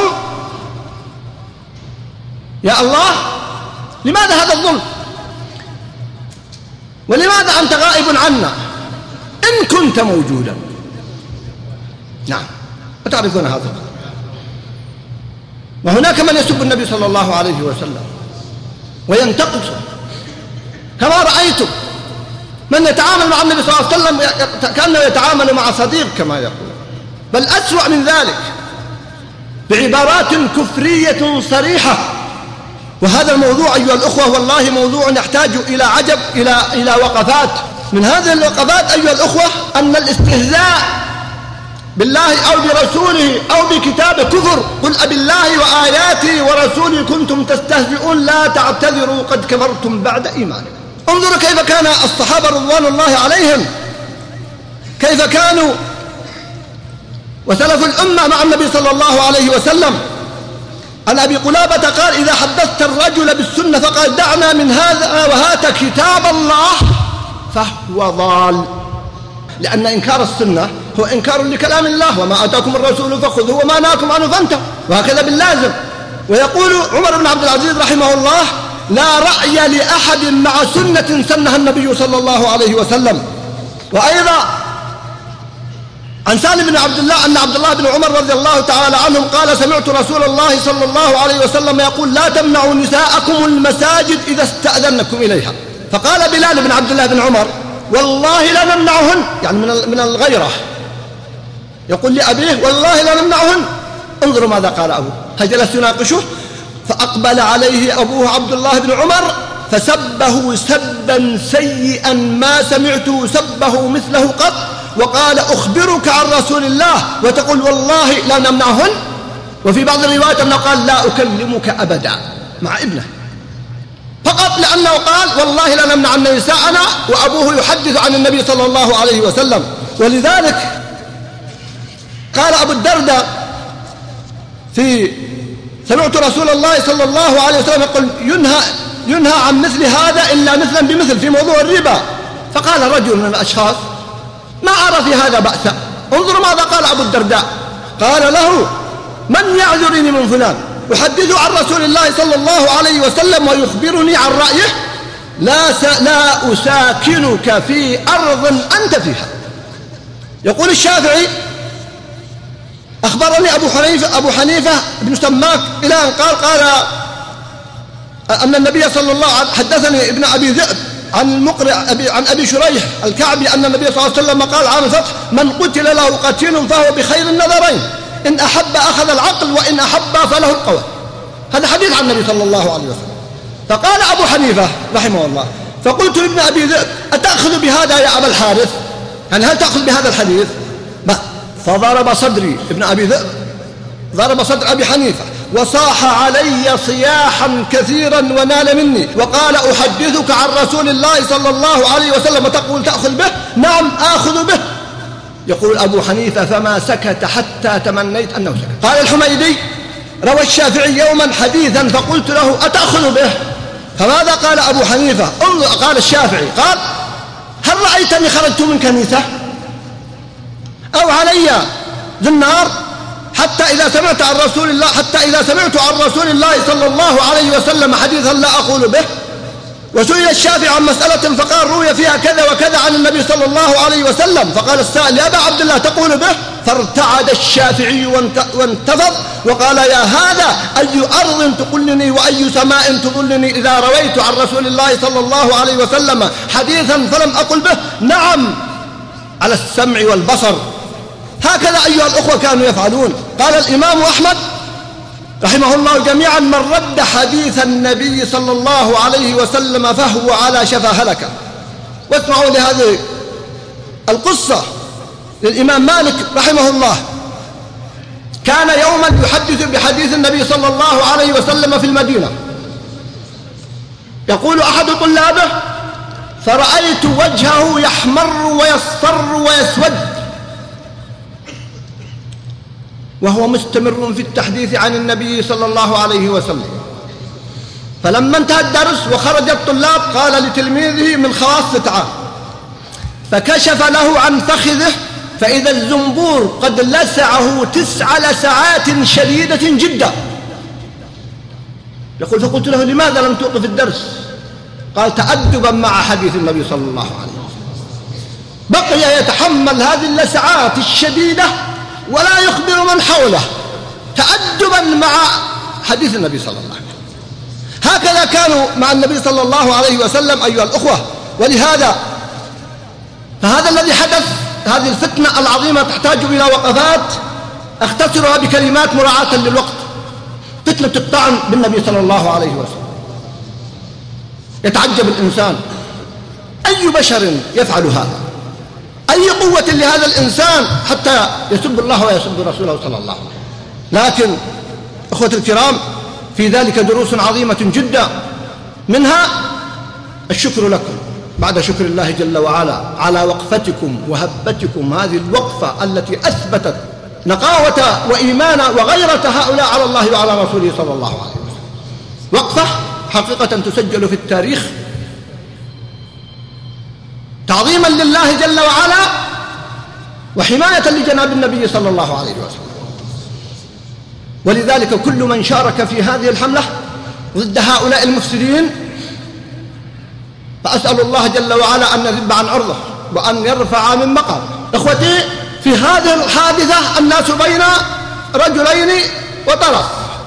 يا الله لماذا هذا الظلم؟ ولماذا أنت غائب عنا إن كنت موجودا؟ نعم، وتعرفون هذا. وهناك من يسب النبي صلى الله عليه وسلم وينتقصه، كما رأيتم من يتعامل مع النبي صلى الله عليه وسلم كأنه يتعامل مع صديق كما يقول، بل أسوأ من ذلك بعبارات كفرية صريحة. وهذا الموضوع أيها الأخوة والله موضوع يحتاج إلى عجب، إلى وقفات. من هذه الوقفات أيها الأخوة أن الاستهزاء بالله أو برسوله أو بكتابه كفر. قل أبالله وآياته ورسوله كنتم تستهزئون لا تعتذروا قد كفرتم بعد إيمانكم. انظروا كيف كان الصحابة رضوان الله عليهم، كيف كانوا وسلف الأمة مع النبي صلى الله عليه وسلم. عن أبي قلابة قال: إذا حدثت الرجل بالسنة فقال دعنا من هذا وهات كتاب الله فهو ضال. لأن إنكار السنة هو إنكار لكلام الله، وما آتاكم الرسول فخذوه وما نهاكم عنه فانتهوا، وهكذا باللازم. ويقول عمر بن عبد العزيز رحمه الله: لا رأي لأحد مع سنة سنها النبي صلى الله عليه وسلم. وأيضا عن سالم بن عبد الله أن عبد الله بن عمر رضي الله تعالى عنهم قال: سمعت رسول الله صلى الله عليه وسلم يقول: لا تمنعوا نساءكم المساجد إذا استأذنكم إليها. فقال بلال بن عبد الله بن عمر: والله لا نمنعهن، يعني من الغيرة، يقول لأبيه: والله لا نمنعهن. انظروا ماذا قال أبوه، هل جلس يناقشه؟ فأقبل عليه أبوه عبد الله بن عمر فسبه سبا سيئا ما سمعته سبه مثله قط، وقال: أخبرك عن رسول الله وتقول والله لا نمنعهن؟ وفي بعض الروايات أنه قال: لا أكلمك أبدا مع ابنه، فقط لأنه قال والله لا نمنع نساءنا وأبوه يحدث عن النبي صلى الله عليه وسلم. ولذلك قال أبو الدرداء سمعت رسول الله صلى الله عليه وسلم يقول: ينهى عن مثل هذا إلا مثلا بمثل في موضوع الربا. فقال رجل من الأشخاص: ما أرى في هذا بأسا. انظروا ماذا قال أبو الدرداء، قال له: من يعذرني من فلان يحدث عن رسول الله صلى الله عليه وسلم ويخبرني عن رأيه؟ لا أساكنك في أرض أنت فيها. يقول الشافعي: أخبرني أبو حنيفة بن سماك إلى أن قال أن النبي صلى الله عليه وسلم حدثني ابن أبي ذئب عن المقرع عن أبي شريح الكعبي أن النبي صلى الله عليه وسلم قال عام الفتح: من قتل له قتيل فهو بخير النظرين، إن أحب أخذ العقل وإن أحب فله القوى. هذا حديث عن النبي صلى الله عليه وسلم. فقال أبو حنيفة رحمه الله: فقلت لابن أبي ذئب: أتأخذ بهذا يا أبا الحارث؟ يعني هل تأخذ بهذا الحديث؟ فضرب صدري ابن أبي ذئب، ضرب صدر أبي حنيفة وصاح علي صياحا كثيرا ونال مني وقال: أحدثك عن رسول الله صلى الله عليه وسلم وتقول تأخذ به؟ نعم آخذ به. يقول أبو حنيفة: فما سكت حتى تمنيت أنه سكت. قال الحميدي: روى الشافعي يوما حديثا فقلت له: أتأخذ به؟ فماذا قال أبو حنيفة؟ قال الشافعي: قال: هل رأيتني خرجت من كنيسة أو علي ذنار حتى إذا سمعت عن رسول الله صلى الله عليه وسلم حديثا لا أقول به؟ وسئل الشافعي عن مسألة فقال: روي فيها كذا وكذا عن النبي صلى الله عليه وسلم. فقال السائل: يا أبا عبد الله تقول به؟ فارتعد الشافعي وانتفض وقال: يا هذا أي أرض تقلني وأي سماء تظلني إذا رويت عن رسول الله صلى الله عليه وسلم حديثا فلم أقل به؟ نعم، على السمع والبصر. هكذا أيها الأخوة كانوا يفعلون. قال الإمام أحمد رحمه الله جميعا: من رد حديث النبي صلى الله عليه وسلم فهو على شفا هلكة. واسمعوا لهذه القصة للإمام مالك رحمه الله. كان يوما يحدث بحديث النبي صلى الله عليه وسلم في المدينة. يقول أحد طلابه: فرأيت وجهه يحمر ويصفر ويسود وهو مستمر في التحديث عن النبي صلى الله عليه وسلم. فلما انتهى الدرس وخرج الطلاب قال لتلميذه: من خواص تعال. فكشف له عن فخذه فإذا الزنبور قد لسعه 9 لسعات شديدة جدا. يقول: فقلت له: لماذا لم توقف الدرس؟ قال: تأدبا مع حديث النبي صلى الله عليه وسلم. بقي يتحمل هذه اللسعات الشديدة ولا يخبر من حوله تأدبا مع حديث النبي صلى الله عليه وسلم. هكذا كانوا مع النبي صلى الله عليه وسلم أيها الأخوة. ولهذا فهذا الذي حدث، هذه الفتنة العظيمة تحتاج إلى وقفات أختصرها بكلمات مراعاة للوقت. فتنة الطعن بالنبي صلى الله عليه وسلم. يتعجب الإنسان أي بشر يفعل هذا؟ أي قوة لهذا الإنسان حتى يسب الله ويسب رسوله صلى الله عليه وسلم؟ لكن أخوة الكرام، في ذلك دروس عظيمة جدا، منها الشكر لكم بعد شكر الله جل وعلا على وقفتكم وهبتكم هذه الوقفة التي أثبتت نقاوة وإيمان وغيرة هؤلاء على الله وعلى رسوله صلى الله عليه وسلم. وقفة حقيقة تسجل في التاريخ تعظيما لله جل وعلا وحماية لجناب النبي صلى الله عليه وسلم. ولذلك كل من شارك في هذه الحملة ضد هؤلاء المفسدين فأسأل الله جل وعلا أن يذب عن عرضه وأن يرفع من مقامه. إخوتي، في هذه الحادثة الناس بين رجلين وطرف.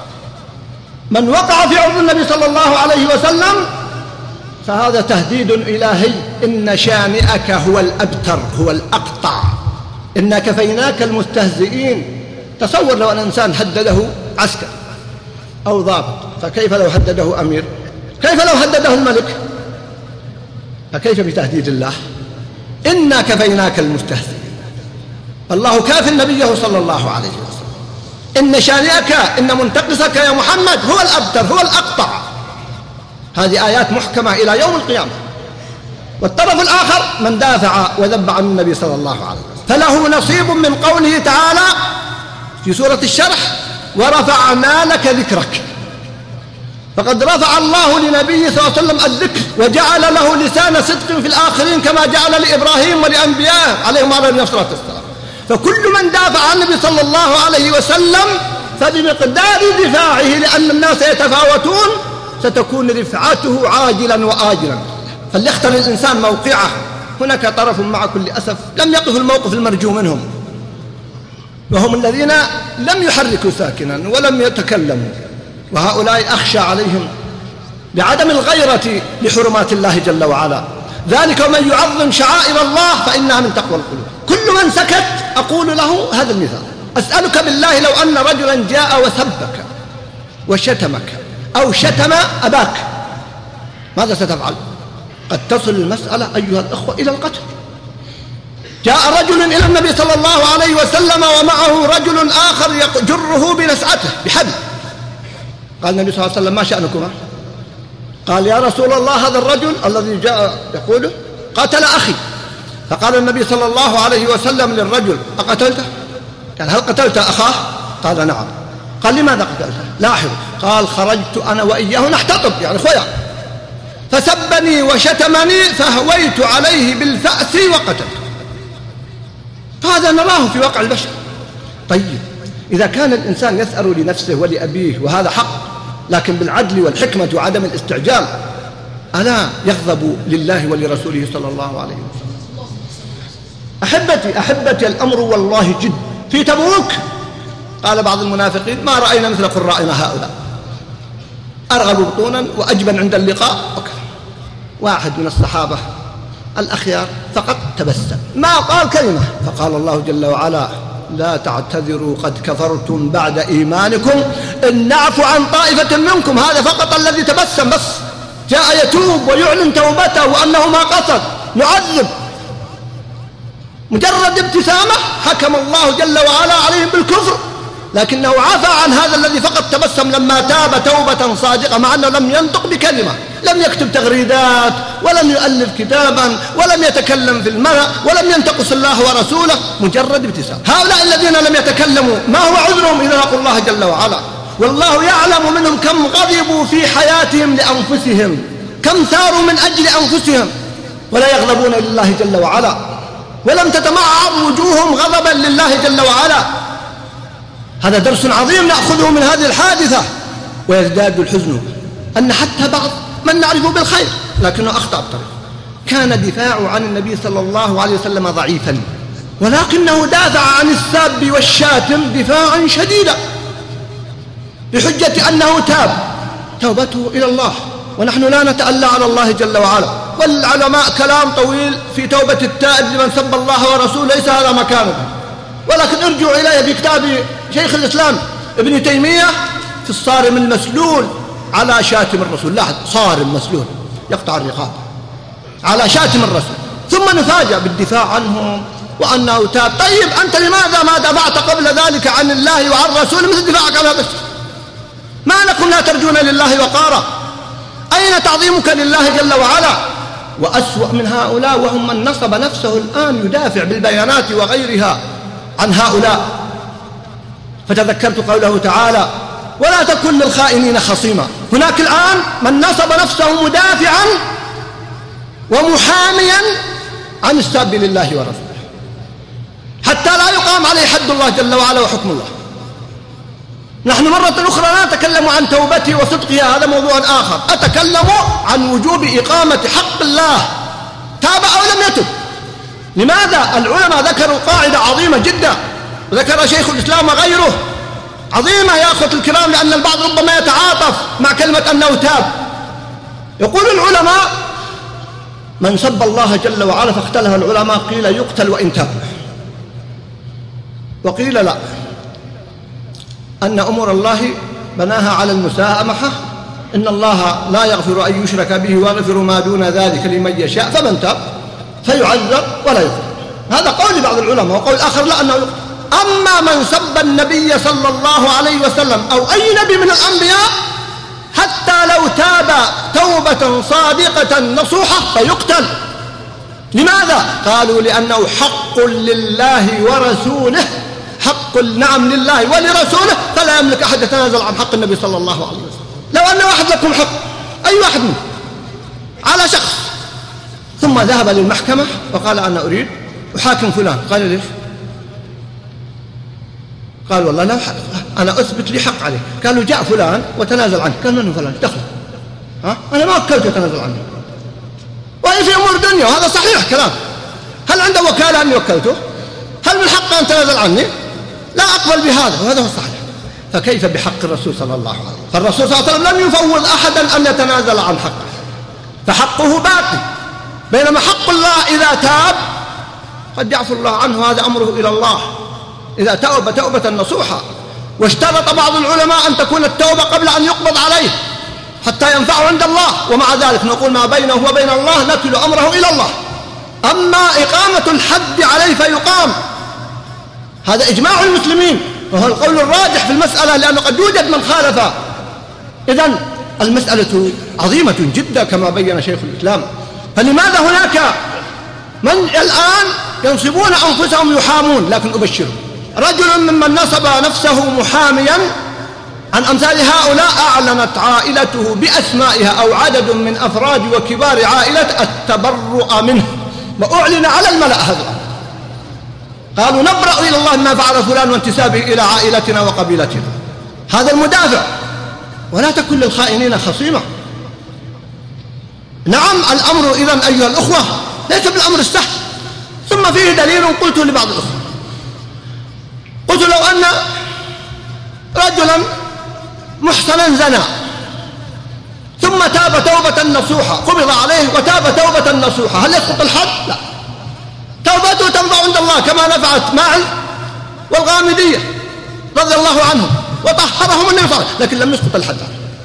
من وقع في عرض النبي صلى الله عليه وسلم فهذا تهديد إلهي: إن شانئك هو الأبتر هو الأقطع، إنا كفيناك المستهزئين. تصور لو أن إنسان هدده عسكر أو ضابط، فكيف لو هدده أمير؟ كيف لو هدده الملك؟ فكيف بتهديد الله؟ إنا كفيناك المستهزئين. الله كاف نبيه صلى الله عليه وسلم. إن شانئك، إن منتقصك يا محمد هو الأبتر هو الأقطع. هذه آيات محكمة إلى يوم القيامة. والطرف الآخر من دافع وذب عن النبي صلى الله عليه وسلم فله نصيب من قوله تعالى في سورة الشرح: ورفعنا لك ذكرك. فقد رفع الله لنبيه صلى الله عليه وسلم الذكر وجعل له لسان صدق في الآخرين كما جعل لإبراهيم ولأنبيائه عليهم وعلى الصلاة والسلام. فكل من دافع عن النبي صلى الله عليه وسلم فبمقدار دفاعه، لأن الناس يتفاوتون، ستكون رفعته عاجلا وآجلا. فليختر الإنسان موقعه. هناك طرف مع كل أسف لم يقف الموقف المرجو منهم، وهم الذين لم يحركوا ساكنا ولم يتكلموا، وهؤلاء أخشى عليهم بعدم الغيرة لحرمات الله جل وعلا. ذلك ومن يعظم شعائر الله فإنها من تقوى القلوب. كل من سكت أقول له هذا المثال: أسألك بالله لو أن رجلا جاء وسبك وشتمك أو شتم أباك، ماذا ستفعل؟ قد تصل المسألة أيها الأخوة إلى القتل. جاء رجل إلى النبي صلى الله عليه وسلم ومعه رجل آخر يجره بنسعته بحبل. قال النبي صلى الله عليه وسلم: ما شأنكما؟ قال: يا رسول الله هذا الرجل الذي جاء يقوله قتل أخي. فقال النبي صلى الله عليه وسلم للرجل: أقتلته؟ قال: هل قتلت أخاه؟ قال: نعم. قال: لماذا قتلته؟ لاحظ، قال: خرجت أنا وإياه نحتطب، يعني خويا، فسبني وشتمني فهويت عليه بالفأس وقتلته. هذا نراه في واقع البشر. طيب، إذا كان الإنسان يثأر لنفسه ولأبيه وهذا حق، لكن بالعدل والحكمة وعدم الاستعجال، ألا يغضب لله ولرسوله صلى الله عليه وسلم؟ أحبتي الأمر والله جد. في تبوك قال بعض المنافقين: ما رأينا مثل قرائنا هؤلاء، أرغب بطونا وأجبن عند اللقاء. واحد من الصحابة الأخيار فقط تبسم، ما قال كلمة، فقال الله جل وعلا: لا تعتذروا قد كفرتم بعد إيمانكم إن نعفو عن طائفة منكم. هذا فقط الذي تبسم، بس جاء يتوب ويعلن توبته وأنه ما قصد نعذب. مجرد ابتسامة حكم الله جل وعلا عليهم بالكفر، لكنه عفى عن هذا الذي فقط تبسم لما تاب توبة صادقة، مع أنه لم ينطق بكلمة، لم يكتب تغريدات ولم يؤلف كتابا ولم يتكلم في الملأ ولم ينتقص الله ورسوله، مجرد ابتسام. هؤلاء الذين لم يتكلموا ما هو عذرهم إذا لقوا الله جل وعلا؟ والله يعلم منهم كم غضبوا في حياتهم لأنفسهم، كم ثاروا من أجل أنفسهم ولا يغضبون لله جل وعلا، ولم تتمعر وجوههم غضبا لله جل وعلا. هذا درس عظيم نأخذه من هذه الحادثة. ويزداد الحزن أن حتى بعض من نعرفه بالخير لكنه أخطأ بطريقة، كان دفاعه عن النبي صلى الله عليه وسلم ضعيفا، ولكنه دافع عن الساب والشاتم دفاعا شديدا بحجة أنه تاب، توبته إلى الله، ونحن لا نتألى على الله جل وعلا. والعلماء كلام طويل في توبة التائب لمن سب الله ورسوله، ليس هذا مكانه، ولكن ارجعوا إليه في كتاب شيخ الإسلام ابن تيمية في الصارم المسلول على شاتم الرسول. لاحظ، صارم مسلول يقطع الرقاب على شاتم الرسول، ثم نفاجأ بالدفاع عنهم وأنه تاب. طيب أنت لماذا ما دفعت قبل ذلك عن الله وعن رسوله مثل دفاعك عن هذا الشيء؟ ما لكم لا ترجون لله وقارا؟ أين تعظيمك لله جل وعلا؟ وأسوأ من هؤلاء وهم من نصب نفسه الآن يدافع بالبيانات وغيرها عن هؤلاء. فتذكرت قوله تعالى: ولا تكن للخائنين خصيما. هناك الآن من نصب نفسه مدافعا ومحاميا عن الساب لله ورسوله حتى لا يقام عليه حد الله جل وعلا وحكم الله. نحن مرة أخرى لا نتكلم عن توبته وصدقها، هذا موضوع آخر. أتكلم عن وجوب إقامة حق الله، تاب أو لم يتب. لماذا؟ العلماء ذكروا قاعدة عظيمة جدا، وذكر شيخ الإسلام وغيره، عظيمة يا أخوة الكرام، لأن البعض ربما يتعاطف مع كلمة أنه تاب. يقول العلماء: من سب الله جل وعلا فاختلف العلماء، قيل يقتل وإن تاب، وقيل لا، أن أمور الله بناها على المسامحة، إن الله لا يغفر أن يشرك به ويغفر ما دون ذلك لمن يشاء، فمن تاب فيعذب ولا يقتل. هذا قول بعض العلماء، وقول آخر لا، أنه يقتل. أما من سب النبي صلى الله عليه وسلم أو أي نبي من الأنبياء حتى لو تاب توبة صادقة نصوحة فيقتل. لماذا؟ قالوا: لأنه حق لله ورسوله، حق نعم لله ولرسوله، فلا يملك أحد يتنازل عن حق النبي صلى الله عليه وسلم. لو أن واحد لكم حق، أي واحد منه، على شخص، ثم ذهب للمحكمة وقال: أنا أريد أحاكم فلان، قال: ليش؟ قال: والله لا حق، أنا أثبت لي حق عليه. قالوا: جاء فلان وتنازل عنه. قال: من فلان؟ دخل، أنا ما وكلته يتنازل عنه، وهي في أمور الدنيا، وهذا صحيح كلام. هل عنده وكالة أني وكلته؟ هل من حق أن تنازل عني؟ لا أقبل بهذا، وهذا هو الصحيح. فكيف بحق الرسول صلى الله عليه وسلم؟ فالرسول صلى الله عليه وسلم لم يفوض أحدا أن يتنازل عن حقه، فحقه باقي. بينما حق الله إذا تاب قد يعفو الله عنه، هذا أمره إلى الله إذا تاب توبة نصوحة. واشترط بعض العلماء أن تكون التوبة قبل أن يقبض عليه حتى ينفعه عند الله، ومع ذلك نقول ما بينه وبين الله نكل أمره إلى الله. أما إقامة الحد عليه فيقام، هذا إجماع المسلمين، وهو القول الراجح في المسألة، لأنه قد يوجد من خالف. إذن المسألة عظيمة جدا كما بين شيخ الإسلام. فلماذا هناك من الآن ينصبون أنفسهم يحامون؟ لكن أبشرهم، رجل ممن نصب نفسه محاميا عن أمثال هؤلاء أعلنت عائلته بأسمائها أو عدد من أفراد وكبار عائلة التبرؤ منه، وأعلن على الملأ هذا، قالوا: نبرأ إلى الله ما فعل فلان وانتسابه إلى عائلتنا وقبيلتنا. هذا المدافع. ولا تكن للخائنين خصيما. نعم، الأمر إذن أيها الأخوة ليس بالأمر السهل. ثم فيه دليل قلته لبعض الأخوة، قلت: لو أن رجلا محسنا زنى ثم تاب توبة نصوحة، قبض عليه وتاب توبة نصوحة، هل يسقط الحد؟ لا، توبته تنفع عند الله كما نفعت معا والغامدية رضي الله عنهم وطهرهم النبي صلى الله عليه وسلم، لكن لم يسقط الحد.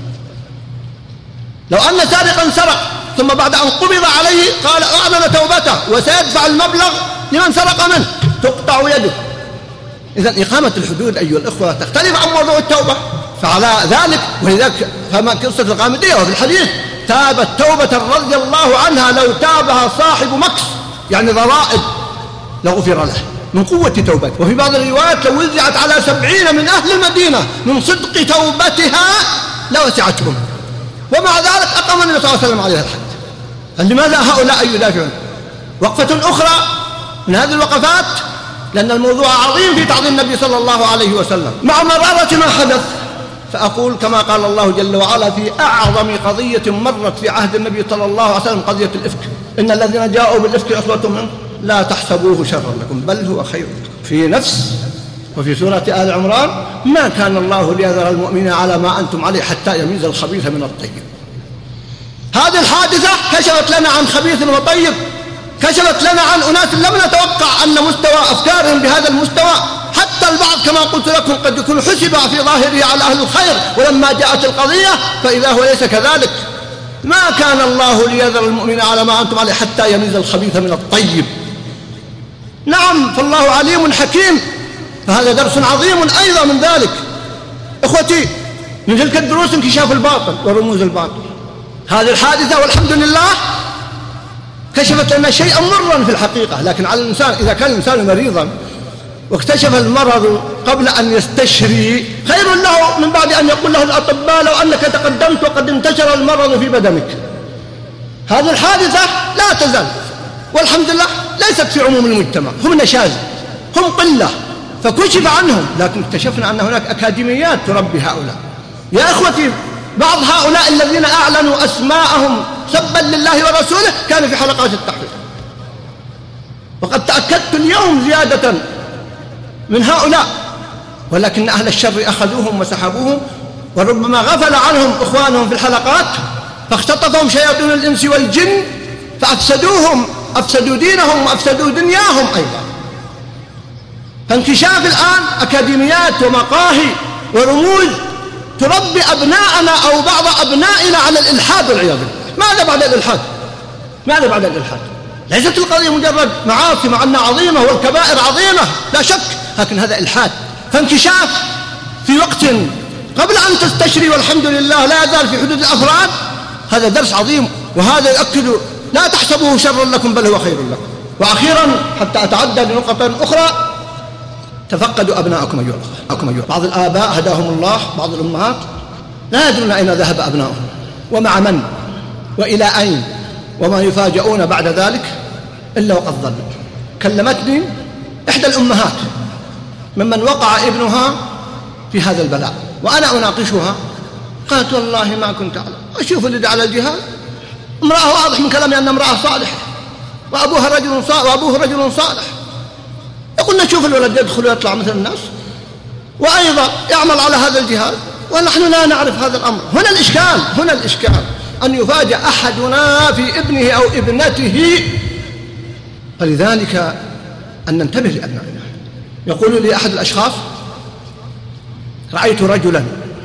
لو أن سارقا سرق ثم بعد أن قبض عليه قال أعلن توبته وسيدفع المبلغ لمن سرق منه، تقطع يده. إذن إقامة الحدود أيها الإخوة تختلف عن موضوع التوبة. فعلى ذلك ولذلك فما قصة الغامدية وفي الحديث تابت توبة رضي الله عنها لو تابها صاحب مكس، يعني ضرائب، لغفر له من قوة توبته. وفي بعض الروايات لو وزعت على 70 من أهل المدينة من صدق توبتها لوسعتهم. ومع ذلك أقام النبي صلى الله عليه وسلم عليها الحد. لماذا هؤلاء يدافعون؟ وقفة أخرى من هذه الوقفات، لأن الموضوع عظيم في تعظيم النبي صلى الله عليه وسلم مع مرارة ما حدث. فأقول كما قال الله جل وعلا في أعظم قضية مرت في عهد النبي صلى الله عليه وسلم، قضية الإفك: إن الذين جاءوا بالإفك عصبة منكم لا تحسبوه شرا لكم بل هو خير. في نفس وفي سورة آل عمران: ما كان الله ليذر المؤمنين على ما أنتم عليه حتى يميز الخبيث من الطيب. هذه الحادثة كشفت لنا عن خبيث وطيب، كشفت لنا عن أناس لم نتوقع أن مستوى أفكارهم بهذا المستوى. حتى البعض كما قلت لكم قد يكون حسب في ظاهره على أهل الخير، ولما جاءت القضية فإذا هو ليس كذلك. ما كان الله ليذر المؤمنين على ما أنتم عليه حتى يميز الخبيث من الطيب. نعم، فالله عليم حكيم. فهذا درس عظيم أيضا من ذلك. إخوتي، من تلك الدروس انكشاف الباطل ورموز الباطل. هذه الحادثة والحمد لله كشفت لنا شيئا مرا في الحقيقة، لكن على الإنسان إذا كان الإنسان مريضا واكتشف المرض قبل أن يستشري خير له من بعد أن يقول له الأطباء لو أنك تقدمت وقد انتشر المرض في بدنك. هذه الحادثة لا تزال والحمد لله ليست في عموم المجتمع، هم نشاز، هم قلة، فكشف عنهم. لكن اكتشفنا أن هناك أكاديميات تربي هؤلاء. يا إخوتي، بعض هؤلاء الذين أعلنوا أسماءهم سبا لله ورسوله كانوا في حلقات التحقيق، وقد تأكدت اليوم زيادة من هؤلاء، ولكن أهل الشر أخذوهم وسحبوهم، وربما غفل عنهم إخوانهم في الحلقات فاختطفهم شياطين الإنس والجن فأفسدوهم، أفسدوا دينهم وأفسدوا دنياهم أيضا. فانكشاف الآن أكاديميات ومقاهي ورموز تربي أبناءنا أو بعض أبنائنا على الإلحاد والعياذ بالله. ماذا بعد الإلحاد؟ ماذا بعد الإلحاد؟ ليست القضية مجرد معاصي، مع أنها عظيمة والكبائر عظيمة لا شك، لكن هذا إلحاد. فانكشاف في وقت قبل أن تستشري والحمد لله لا يزال في حدود الأفراد، هذا درس عظيم، وهذا يؤكد لا تحسبوه شرا لكم بل هو خير لكم. وأخيرا حتى أتعدى لنقطة أخرى: تفقدوا أبناءكم أيها الأخوة. بعض الآباء هداهم الله، بعض الأمهات لا يدرون أين ذهب أبناؤهم ومع من وإلى أين، وما يفاجؤون بعد ذلك إلا وقد ضلوا. كلمتني إحدى الأمهات ممن وقع ابنها في هذا البلاء وأنا أناقشها، قالت: والله ما كنت أعلم. أشوف اللي على الجهاز امرأة، واضح من كلامي أن امرأة صالحة وأبوه رجل صالح. يقول: نشوف الولد يدخل ويطلع مثل الناس وأيضا يعمل على هذا الجهاز ونحن لا نعرف هذا الأمر. هنا الإشكال أن يفاجأ أحدنا في ابنه أو ابنته. فلذلك أن ننتبه لأبنائنا. يقول لي أحد الأشخاص: رأيت رجلا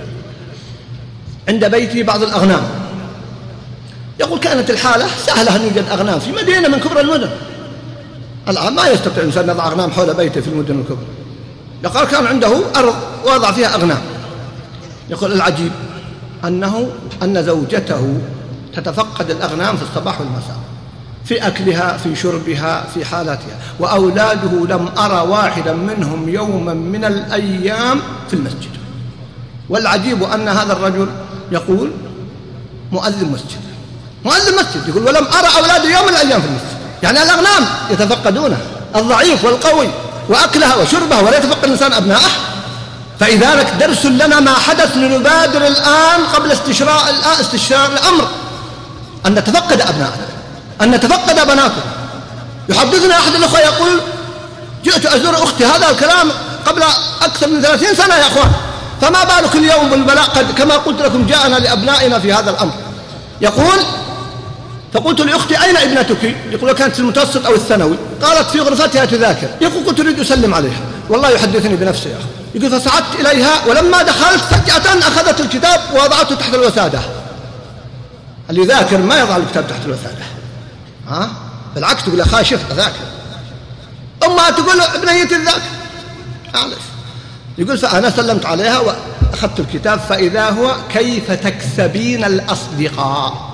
عند بيتي بعض الأغنام. يقول: كانت الحالة سهلة أن يوجد أغنام في مدينة من كبرى المدن. الآن ما يستطيع الإنسان يضع أغنام حول بيته في المدن الكبرى. يقول: كان عنده أرض وضع فيها أغنام. يقول: العجيب أن زوجته تتفقد الأغنام في الصباح والمساء، في أكلها، في شربها، في حالاتها، وأولاده لم أرى واحدا منهم يوما من الأيام في المسجد. والعجيب أن هذا الرجل يقول مؤذن مسجد، يقول: ولم أرى أولاده يوم من الأيام في المسجد. يعني الأغنام يتفقدونها، الضعيف والقوي، وأكلها وشربها، ولا يتفقد الإنسان أبنائه. فلذلك درس لنا ما حدث، لنبادر الآن قبل استشراء الأمر أن نتفقد أبنائنا، أن نتفقد بناتنا. يحدثنا أحد الأخوة يقول: جئت أزور أختي، هذا الكلام قبل أكثر من 30 سنة يا أخوان، فما بالك اليوم بالبلاء قد كما قلت لكم جاءنا لأبنائنا في هذا الأمر. يقول: فقلت لأختي أين ابنتك؟ يقول كانت في المتوسط أو الثانوي. قالت في غرفتها تذاكر. يقول كنت أريد أسلم عليها، والله يحدثني بنفسه يا أخي. يقول فصعدت إليها ولما دخلت فجأة أخذت الكتاب ووضعته تحت الوسادة. اللي ذاكر ما يضع الكتاب تحت الوسادة، بالعكس تقول أخاي شوف أذاكر. أمها تقول له ابنيتي الذاكر. معلش. يقول فأنا سلمت عليها وأخذت الكتاب فإذا هو كيف تكسبين الأصدقاء.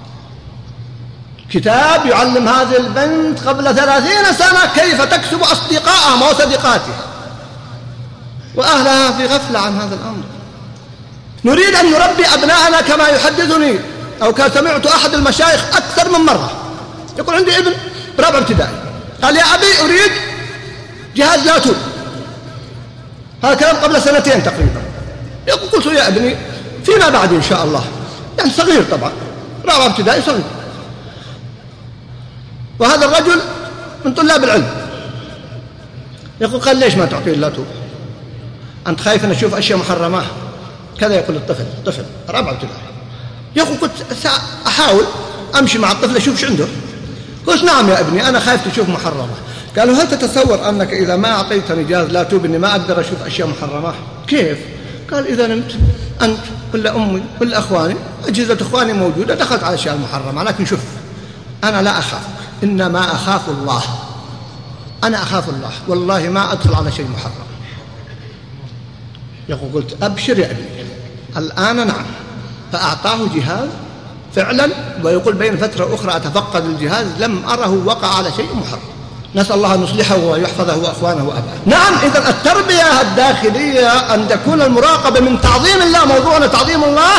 كتاب يعلم هذه البنت قبل 30 سنة كيف تكسب أصدقائها وصديقاتها، وأهلها في غفلة عن هذا الأمر. نريد أن نربي أبناءنا كما يحدثني أو كان سمعت أحد المشايخ أكثر من مرة يقول عندي ابن برابع ابتدائي، قال يا أبي أريد جهاز لاتوب. هذا كلام قبل 2 سنين تقريبا. يقول قلت يا ابني فيما بعد إن شاء الله، يعني صغير طبعا، رابع ابتدائي صغير. وهذا الرجل من طلاب العلم. يقول قال ليش ما تعطيه اللاتوب؟ أنت خايف أن أشوف أشياء محرمة؟ كذا يقول الطفل رابع ابتدائي. يقول كنت أحاول أمشي مع الطفل أشوف شو عنده. قلت نعم يا ابني أنا خايف تشوف محرمة. قالوا هل تتصور أنك إذا ما أعطيتني جهاز لاتوب أني ما أقدر أشوف أشياء محرمة؟ كيف؟ قال إذا نمت أنت ولا أمي ولا أخواني، أجهزة أخواني موجودة، دخلت على الأشياء المحرمة، لكن شوف أنا لا أخاف، إنما أخاف الله. أنا أخاف الله، والله ما أدخل على شيء محرم. يقول قلت أبشر يا ابني الآن نعم. فأعطاه جهاز فعلا، ويقول بين فترة أخرى أتفقد الجهاز لم أره وقع على شيء محرم. نسأل الله أن يصلحه ويحفظه وأخوانه وأباه. نعم، إذن التربية الداخلية أن تكون المراقبة من تعظيم الله. موضوعنا تعظيم الله،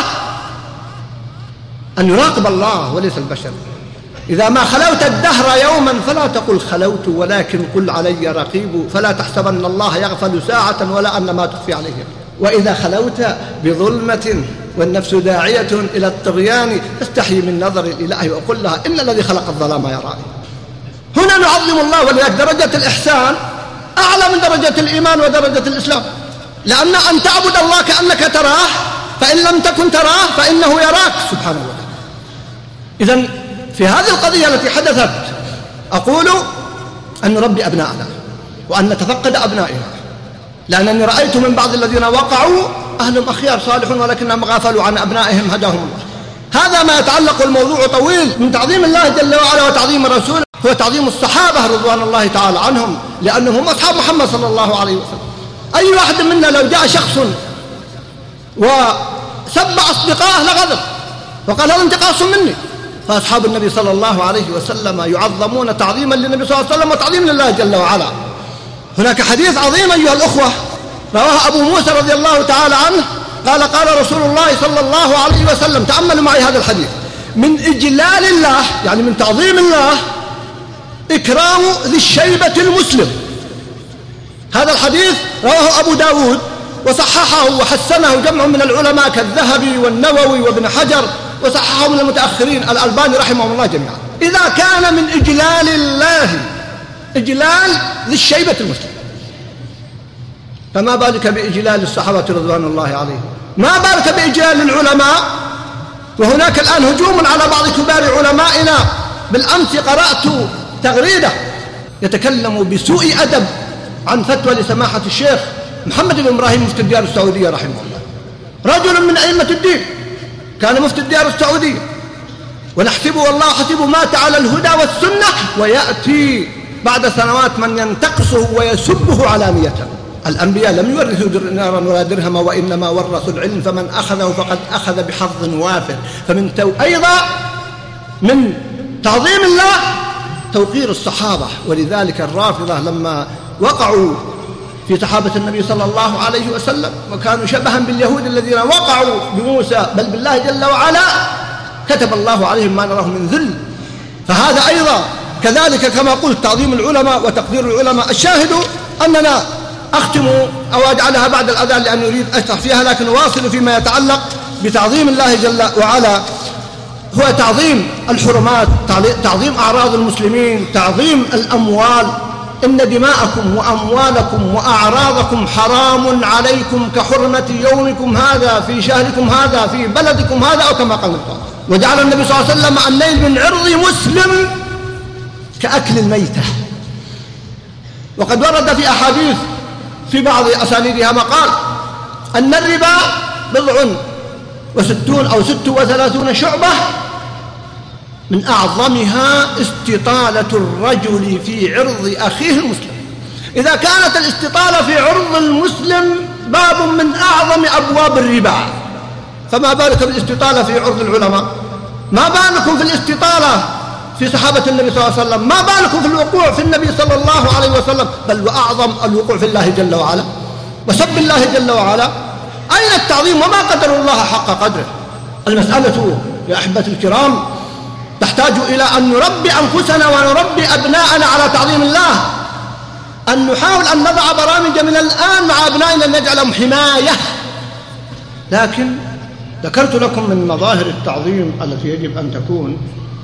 أن يراقب الله وليس البشر. إذا ما خلوت الدهر يوما فلا تقل خلوت، ولكن قل علي رقيب، فلا تحسبن الله يغفل ساعة ولا أن ما تخفي عليه. وإذا خلوت بظلمة والنفس داعية إلى الطغيان فاستحي من نظر الإله وقل لها إن الذي خلق الظلام يراني. هنا نعظم الله، ولذلك درجة الإحسان أعلى من درجة الإيمان ودرجة الإسلام، لأن أن تعبد الله كأنك تراه، فإن لم تكن تراه فإنه يراك سبحانه وتعالى. إذن في هذه القضية التي حدثت أقول أن نربي أبناءنا وأن نتفقد أبنائنا، لأنني رأيت من بعض الذين وقعوا أهلهم أخيار صالحون ولكنهم غافلوا عن أبنائهم هداهم الله. هذا ما يتعلق، الموضوع طويل. من تعظيم الله جل وعلا وتعظيم الرسول هو تعظيم الصحابة رضوان الله تعالى عنهم، لأنهم هم أصحاب محمد صلى الله عليه وسلم. أي واحد منا لو جاء شخص وسب أصدقائه لغضب وقال هذا انتقاص مني، فأصحاب النبي صلى الله عليه وسلم يعظمون تعظيما للنبي صلى الله عليه وسلم وتعظيم لله جل وعلا. هناك حديث عظيم أيها الأخوة رواه أبو موسى رضي الله تعالى عنه قال قال رسول الله صلى الله عليه وسلم، تأملوا معي هذا الحديث، من إجلال الله يعني من تعظيم الله إكرام ذي الشيبة المسلم. هذا الحديث رواه أبو داود وصححه وحسنه جمع من العلماء كالذهبي والنووي وابن حجر، وصححه من المتأخرين الألباني رحمهم الله جميعا. إذا كان من إجلال الله إجلال ذي الشيبة المسلم، فما بالك بإجلال الصحابة رضوان الله عليهم؟ ما بالك بإجلال العلماء؟ وهناك الآن هجوم على بعض كبار علمائنا. بالأمس قرأت تغريدة يتكلم بسوء أدب عن فتوى لسماحة الشيخ محمد بن إبراهيم مفتي الديار السعودية رحمه الله، رجل من أئمة الدين، كان مفتي الديار السعودية، ونحسبه والله حسبه مات على الهدى والسنة، ويأتي بعد سنوات من ينتقصه ويسبه علانية. الأنبياء لم يورثوا دينارا ولا درهما، وإنما ورثوا العلم، فمن أخذه فقد أخذ بحظ وافر. أيضا من تعظيم الله توقير الصحابة. ولذلك الرافضة لما وقعوا في صحابة النبي صلى الله عليه وسلم وكانوا شبها باليهود الذين وقعوا بموسى بل بالله جل وعلا، كتب الله عليهم ما نراه من ذل. فهذا أيضا كذلك كما قلت تعظيم العلماء وتقدير العلماء. الشاهد أننا أختم أو أجعلها بعد الأذان لأن أريد أشرح فيها، لكن أواصل فيما يتعلق بتعظيم الله جل وعلا. هو تعظيم الحرمات، تعظيم أعراض المسلمين، تعظيم الأموال، إن دماءكم وأموالكم وأعراضكم حرام عليكم كحرمة يومكم هذا في شهركم هذا في بلدكم هذا، أو كما قال الله. وجعل النبي صلى الله عليه وسلم النيل من عرض مسلم كأكل الميتة. وقد ورد في أحاديث في بعض أسانيدها مقال أن الربا 60 أو 36 شعبة، من أعظمها استطالة الرجل في عرض أخيه المسلم. إذا كانت الاستطالة في عرض المسلم باب من أعظم أبواب الربا، فما بالك بالاستطالة في عرض العلماء؟ ما بالكم في الاستطالة في صحابة النبي صلى الله عليه وسلم؟ ما بالكم في الوقوع في النبي صلى الله عليه وسلم؟ بل وأعظم الوقوع في الله جل وعلا وسب الله جل وعلا. أين التعظيم؟ وما قدر الله حق قدره. المسألة يا أحبة الكرام تحتاج إلى أن نربي أنفسنا ونربي أبناءنا على تعظيم الله، أن نحاول أن نضع برامج من الآن مع أبنائنا نجعلهم حماية. لكن ذكرت لكم من مظاهر التعظيم التي يجب أن تكون: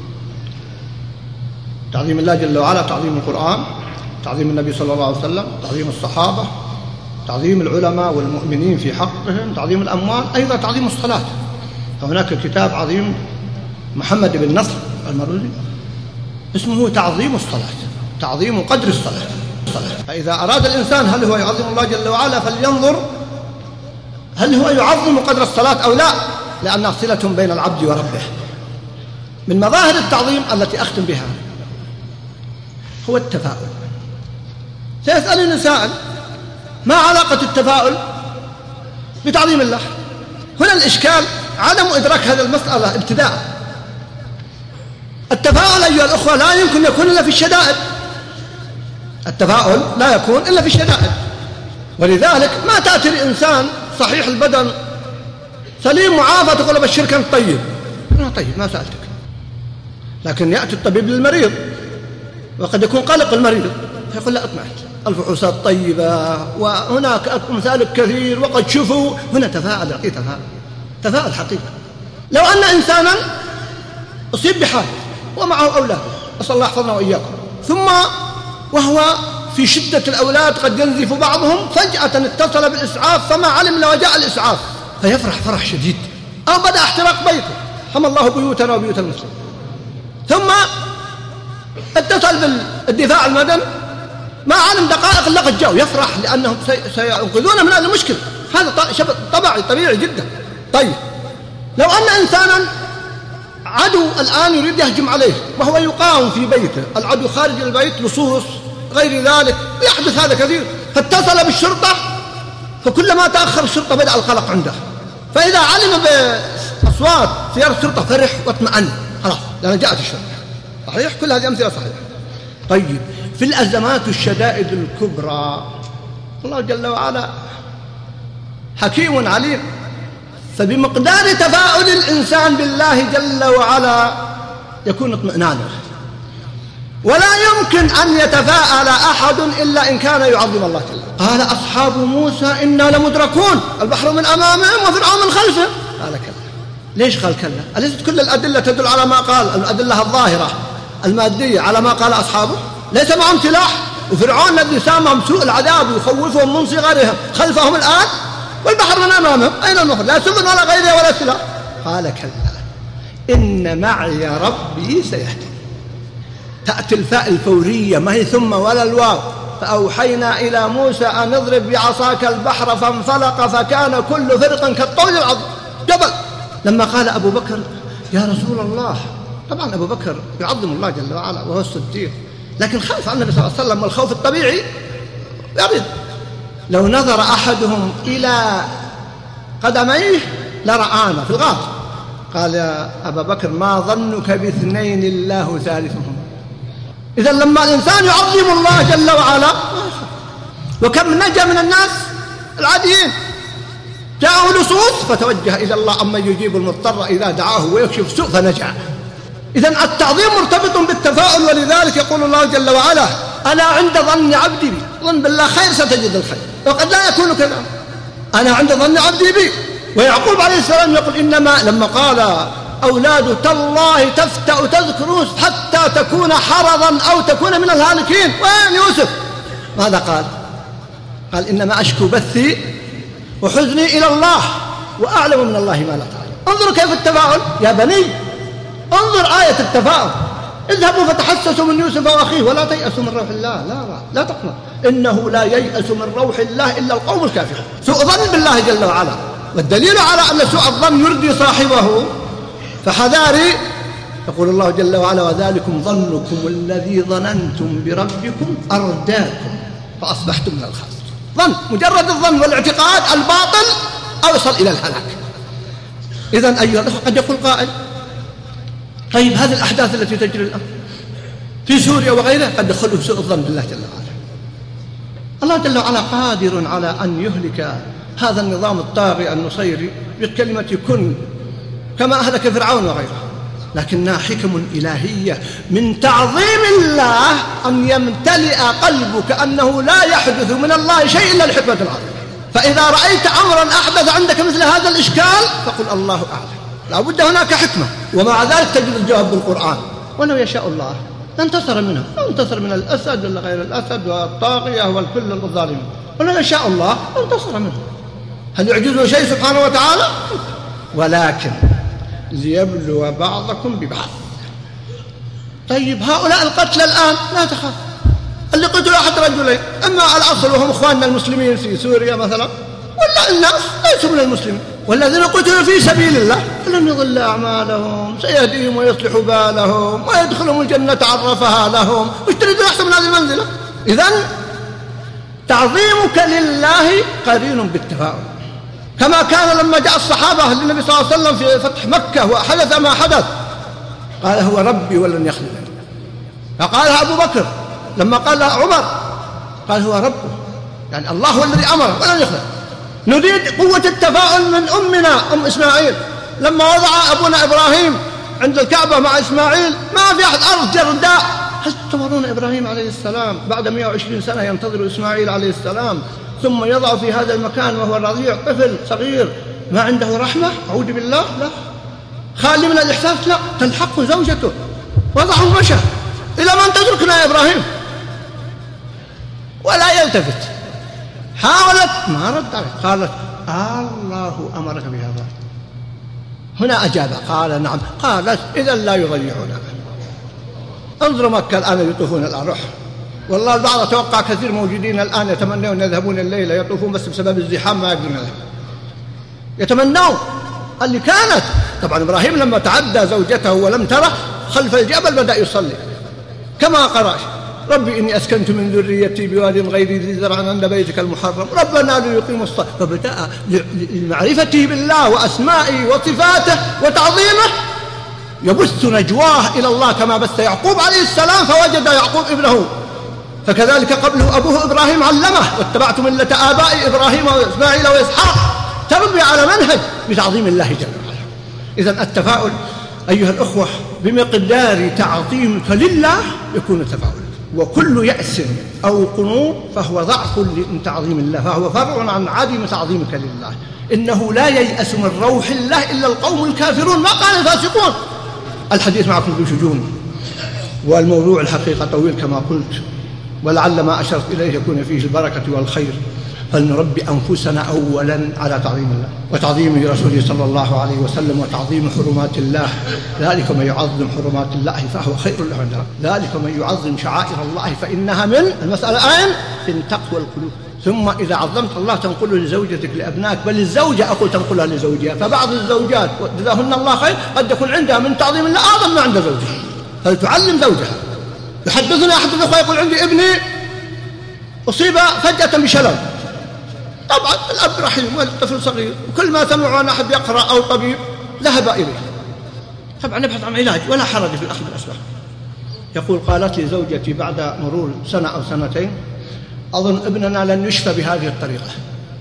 تعظيم الله جل وعلا، تعظيم القرآن، تعظيم النبي صلى الله عليه وسلم، تعظيم الصحابة، تعظيم العلماء والمؤمنين في حقهم، تعظيم الأموال، أيضا تعظيم الصلاة. فهناك كتاب عظيم محمد بن نصر المروزي اسمه تعظيم الصلاة، تعظيم قدر الصلاة. فإذا أراد الإنسان هل هو يعظم الله جل وعلا فلينظر هل هو يعظم قدر الصلاة أو لا، لأنها صلة بين العبد وربه. من مظاهر التعظيم التي أختم بها هو التفاؤل. سيسألني سائل: ما علاقة التفاؤل بتعظيم الله؟ هنا الإشكال عدم إدراك هذه المسألة ابتداء. التفاؤل أيها الأخوة لا يمكن يكون إلا في الشدائد. التفاؤل لا يكون إلا في الشدائد، ولذلك ما تأتي الإنسان صحيح البدن سليم معافى تقول أبشرك أنت طيب. أنا طيب ما سألتك. لكن يأتي الطبيب للمريض وقد يكون قلق المريض فيقول لا اطمئن، الفحوصات طيبة وهناك أمثال كثير وقد شفوا. هنا تفاؤل، يعطيه تفاؤل حقيقي. لو أن إنسانا أصيب بحادث ومعه أولاده، أسأل الله يحفظنا وإياكم، ثم وهو في شدة الأولاد قد ينزف بعضهم، فجأة اتصل بالإسعاف فما علم لو جاء الإسعاف فيفرح فرح شديد، أو بدأ احتراق بيته، حمى الله بيوتنا وبيوت المسلمين، ثم اتصل بالدفاع المدني ما علم دقائق لقد جاءوا، يفرح لأنهم سينقذون من هذه المشكلة. هذا طبيعي جدا. طيب لو أن إنسانا عدو الآن يريد يهجم عليه وهو يقاوم في بيته، العدو خارج البيت، لصوص غير ذلك، يحدث هذا كثير، فاتصل بالشرطة، فكلما تأخر الشرطة بدأ القلق عنده، فإذا علم بأصوات سيارة الشرطة فرح واطمأن، خلاص لأن جاءت الشرطة. صحيح؟ كل هذه أمثلة صحيحة. طيب في الأزمات الشدائد الكبرى الله جل وعلا حكيم عليم، فبمقدار تفاؤل الإنسان بالله جل وعلا يكون اطمئنانه. ولا يمكن أن يتفاءل أحد إلا إن كان يعظم الله جل وعلا. قال أصحاب موسى إنا لمدركون، البحر من أمامهم وفرعون من خلفهم. قال كلا. ليش قال كلا؟ أليست كل الأدلة تدل على ما قال؟ الأدلة الظاهرة المادية على ما قال أصحابه. ليس معهم سلاح، وفرعون الذي سامهم سوء العذاب ويخوفهم من صغرهم خلفهم الآن، والبحر من أمامهم، أين المفر؟ لا سفن ولا غيره ولا سلاح. قال كلا إن معي ربي سيهدي. تأتي الفاء الفورية ما هي ثم ولا الواو. فأوحينا إلى موسى أن اضرب بعصاك البحر فانفلق فكان كل فرق كالطول العظيم. جبل. لما قال أبو بكر يا رسول الله، طبعا أبو بكر يعظم الله جل وعلا وهو الصديق، لكن خاف عن النبي صلى الله عليه وسلم، والخوف الطبيعي يرد. لو نظر أحدهم إلى قدميه لرآنا في الغار. قال يا أبا بكر ما ظنك باثنين الله ثالثهم. إذن لما الإنسان يعظم الله جل وعلا، وكم نجا من الناس العاديين جاءه لصوص فتوجه إلى الله أما يجيب المضطر إذا دعاه ويكشف سوء فنجا. إذن التعظيم مرتبط بالتفاؤل، ولذلك يقول الله جل وعلا أنا عند ظن عبدي بي، ظن بالله خير ستجد الخير، وقد لا يكون كذا. أنا عند ظن عبدي بي. ويعقوب عليه السلام يقول إنما لما قال أولاد تالله تفتأ تذكر يوسف حتى تكون حرضا أو تكون من الهالكين، وين يوسف؟ ماذا قال؟ قال إنما أشكو بثي وحزني إلى الله وأعلم من الله ما لا تعلم. انظروا كيف التفاؤل يا بني، انظر آية التفاؤل. اذهبوا فتحسسوا من يوسف وأخيه ولا تيأسوا من روح الله. لا تقنط، إنه لا ييأس من روح الله إلا القوم الكافرون. سوء ظن بالله جل وعلا، والدليل على أن سوء الظن يردي صاحبه فحذاري. يقول الله جل وعلا وذلكم ظنكم الذي ظننتم بربكم أرداكم فأصبحتم من الخاسرين. ظن، مجرد الظن والاعتقاد الباطل أوصل إلى الهلاك. إذن أيها الأخوة، قد يقول قائل طيب هذه الأحداث التي تجري الآن في سوريا وغيرها قد دخلوا سوء الظن بالله جل وعلا. الله جل وعلا قادر على أن يهلك هذا النظام الطاغي النصيري بكلمة كن كما أهلك فرعون وغيره، لكنها حكم إلهية من تعظيم الله أن يمتلئ قلبك أنه لا يحدث من الله شيء إلا الحكمة العظيمة. فإذا رأيت أمرا أحدث عندك مثل هذا الإشكال فقل الله أعلم، لا بد هناك حكمة. ومع ذلك تجد الجواب بالقرآن. ولو يشاء الله لانتصر منهم، انتصر من الأسد ولا غير الأسد والطاغية والكل الظالمين. ولو يشاء الله لانتصر منهم. هل يعجزه شيء سبحانه وتعالى؟ ولكن ليبلو بعضكم ببعض. طيب هؤلاء القتلى الآن لا تخاف، اللي قتلوا أحد رجلين، أما على الأصل وهم إخواننا المسلمين في سوريا مثلا، ولا الناس ليسوا من المسلمين، والذين قتلوا في سبيل الله فلن يضل أعمالهم، سيهديهم ويصلح بالهم ويدخلهم الجنة عرفها لهم. وش تريدون أحسن من هذه المنزلة؟ إذن تعظيمك لله قرين بالتفاؤل، كما كان لما جاء الصحابة للنبي صلى الله عليه وسلم في فتح مكة وحدث ما حدث قال هو ربي ولن يخذلني. فقالها أبو بكر لما قال عمر قال هو ربه، يعني الله هو الذي أمره ولن يخذل. نريد قوة التفاؤل من أمنا أم إسماعيل لما وضع أبونا إبراهيم عند الكعبة مع إسماعيل، ما في أحد، أرض جرداء. هل تتصورون إبراهيم عليه السلام بعد 120 سنة ينتظر إسماعيل عليه السلام ثم يضع في هذا المكان وهو رضيع طفل صغير ما عنده رحمة؟ أعوذ بالله، لا، خالي من الإحساس، لا، تلحقه زوجته وضعه مشى. إلى من تتركنا يا إبراهيم؟ ولا يلتفت. حاولت ما رد عليه، قالت الله أمرك بهذا. هنا أجاب قال نعم. قالت إذا لا يضيعوننا. انظروا مكة الآن يطوفون الأروح، والله البعض أتوقع كثير موجودين الآن يتمنون يذهبون الليلة يطوفون بس بسبب الزحام ما يقدرون يذهبون، يتمنون اللي كانت. طبعا إبراهيم لما تعدى زوجته ولم تره خلف الجبل بدأ يصلي كما قرأ ربي إني أسكنت من ذريتي بواد غير ذي زرع عند بيتك المحرم ربنا ليقيموا الصلاة. فبدأ لمعرفته بالله وأسمائه وصفاته وتعظيمه يبث نجواه إلى الله كما بث يعقوب عليه السلام فوجد يعقوب ابنه. فكذلك قبله أبوه إبراهيم علمه واتبعت ملة آبائي إبراهيم وإسماعيل وإسحاق، تربي على منهج بتعظيم الله جل وعلا. إذن التفاؤل أيها الأخوة بمقدار تعظيمك لله يكون التفاؤل، وكل يأس أو قنوط فهو ضعف من تعظيم الله، فهو فرع عن عدم تعظيمك لله. إنه لا ييأس من روح الله إلا القوم الكافرون، ما قال الفاسقون. الحديث معكم ذو شجون، والموضوع الحقيقة طويل كما قلت، ولعل ما أشرت إليه يكون فيه البركة والخير. فلنربي أنفسنا أولا على تعظيم الله وتعظيم رسوله صلى الله عليه وسلم وتعظيم حرمات الله. ذلك من يعظم حرمات الله فهو خير له عند ربه، ذلك من يعظم شعائر الله فإنها من المسألة أين؟ من تقوى القلوب. ثم إذا عظمت الله تنقله لزوجتك لأبنائك، بل الزوجة أقول تنقلها لزوجها. فبعض الزوجات جزاهن الله خير قد يكون عندها من تعظيم الله أعظم ما عند زوجها، فلتعلم زوجها. يحدثنا أحد الأخوة يقول عندي ابني أصيب فجأة بشلل. طبعا الأب رحيم والطفل صغير، وكل ما سمع عن أحد يقرأ أو طبيب ذهب إليه. طبعا نبحث عن علاج ولا حرج في الأخذ بالأسباب. يقول قالت لي زوجتي بعد مرور سنة أو سنتين أظن ابننا لن يشفى بهذه الطريقة،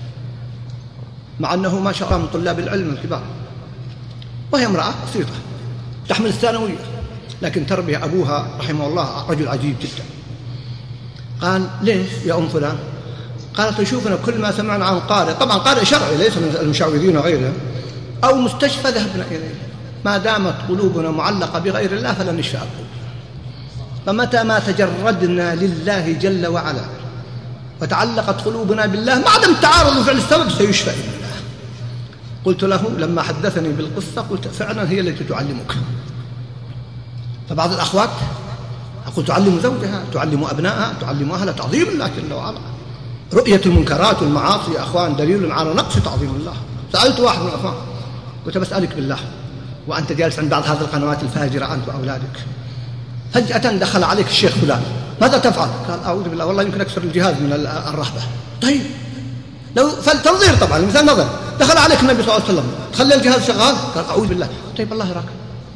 مع أنه ما شاء الله من طلاب العلم الكبار، وهي امرأة بسيطة تحمل الثانوية، لكن تربية أبوها رحمه الله رجل عجيب جدا. قال ليش يا أم فلان؟ قالت شوفنا كل ما سمعنا عن قارئ، طبعا قارئ شرعي ليس من المشعوذين وغيره، أو مستشفى ذهبنا إليه. ما دامت قلوبنا معلقة بغير الله فلن نشفى. فمتى ما تجردنا لله جل وعلا وتعلقت قلوبنا بالله ما عدم تعارض فعل السبب سيشفى إلى الله. قلت له لما حدثني بالقصة قلت فعلا هي التي تعلمك. فبعض الأخوات أقول تعلم زوجها، تعلم أبنائها، تعلم أهلها تعظيم الله جل وعلا. رؤية المنكرات والمعاصي يا أخوان دليل على نقص تعظيم الله. سألت واحد من الأخوان قلت بسألك بالله وأنت جالس عند بعض هذه القنوات الفاجرة أنت وأولادك، فجأة دخل عليك الشيخ فلان، ماذا تفعل؟ قال أعوذ بالله والله يمكن أكسر الجهاز من الرهبة. طيب لو فالتنظير طبعا المثال نظر، دخل عليك النبي صلى الله عليه وسلم تخلي الجهاز شغال، قال أعوذ بالله. طيب الله يراك،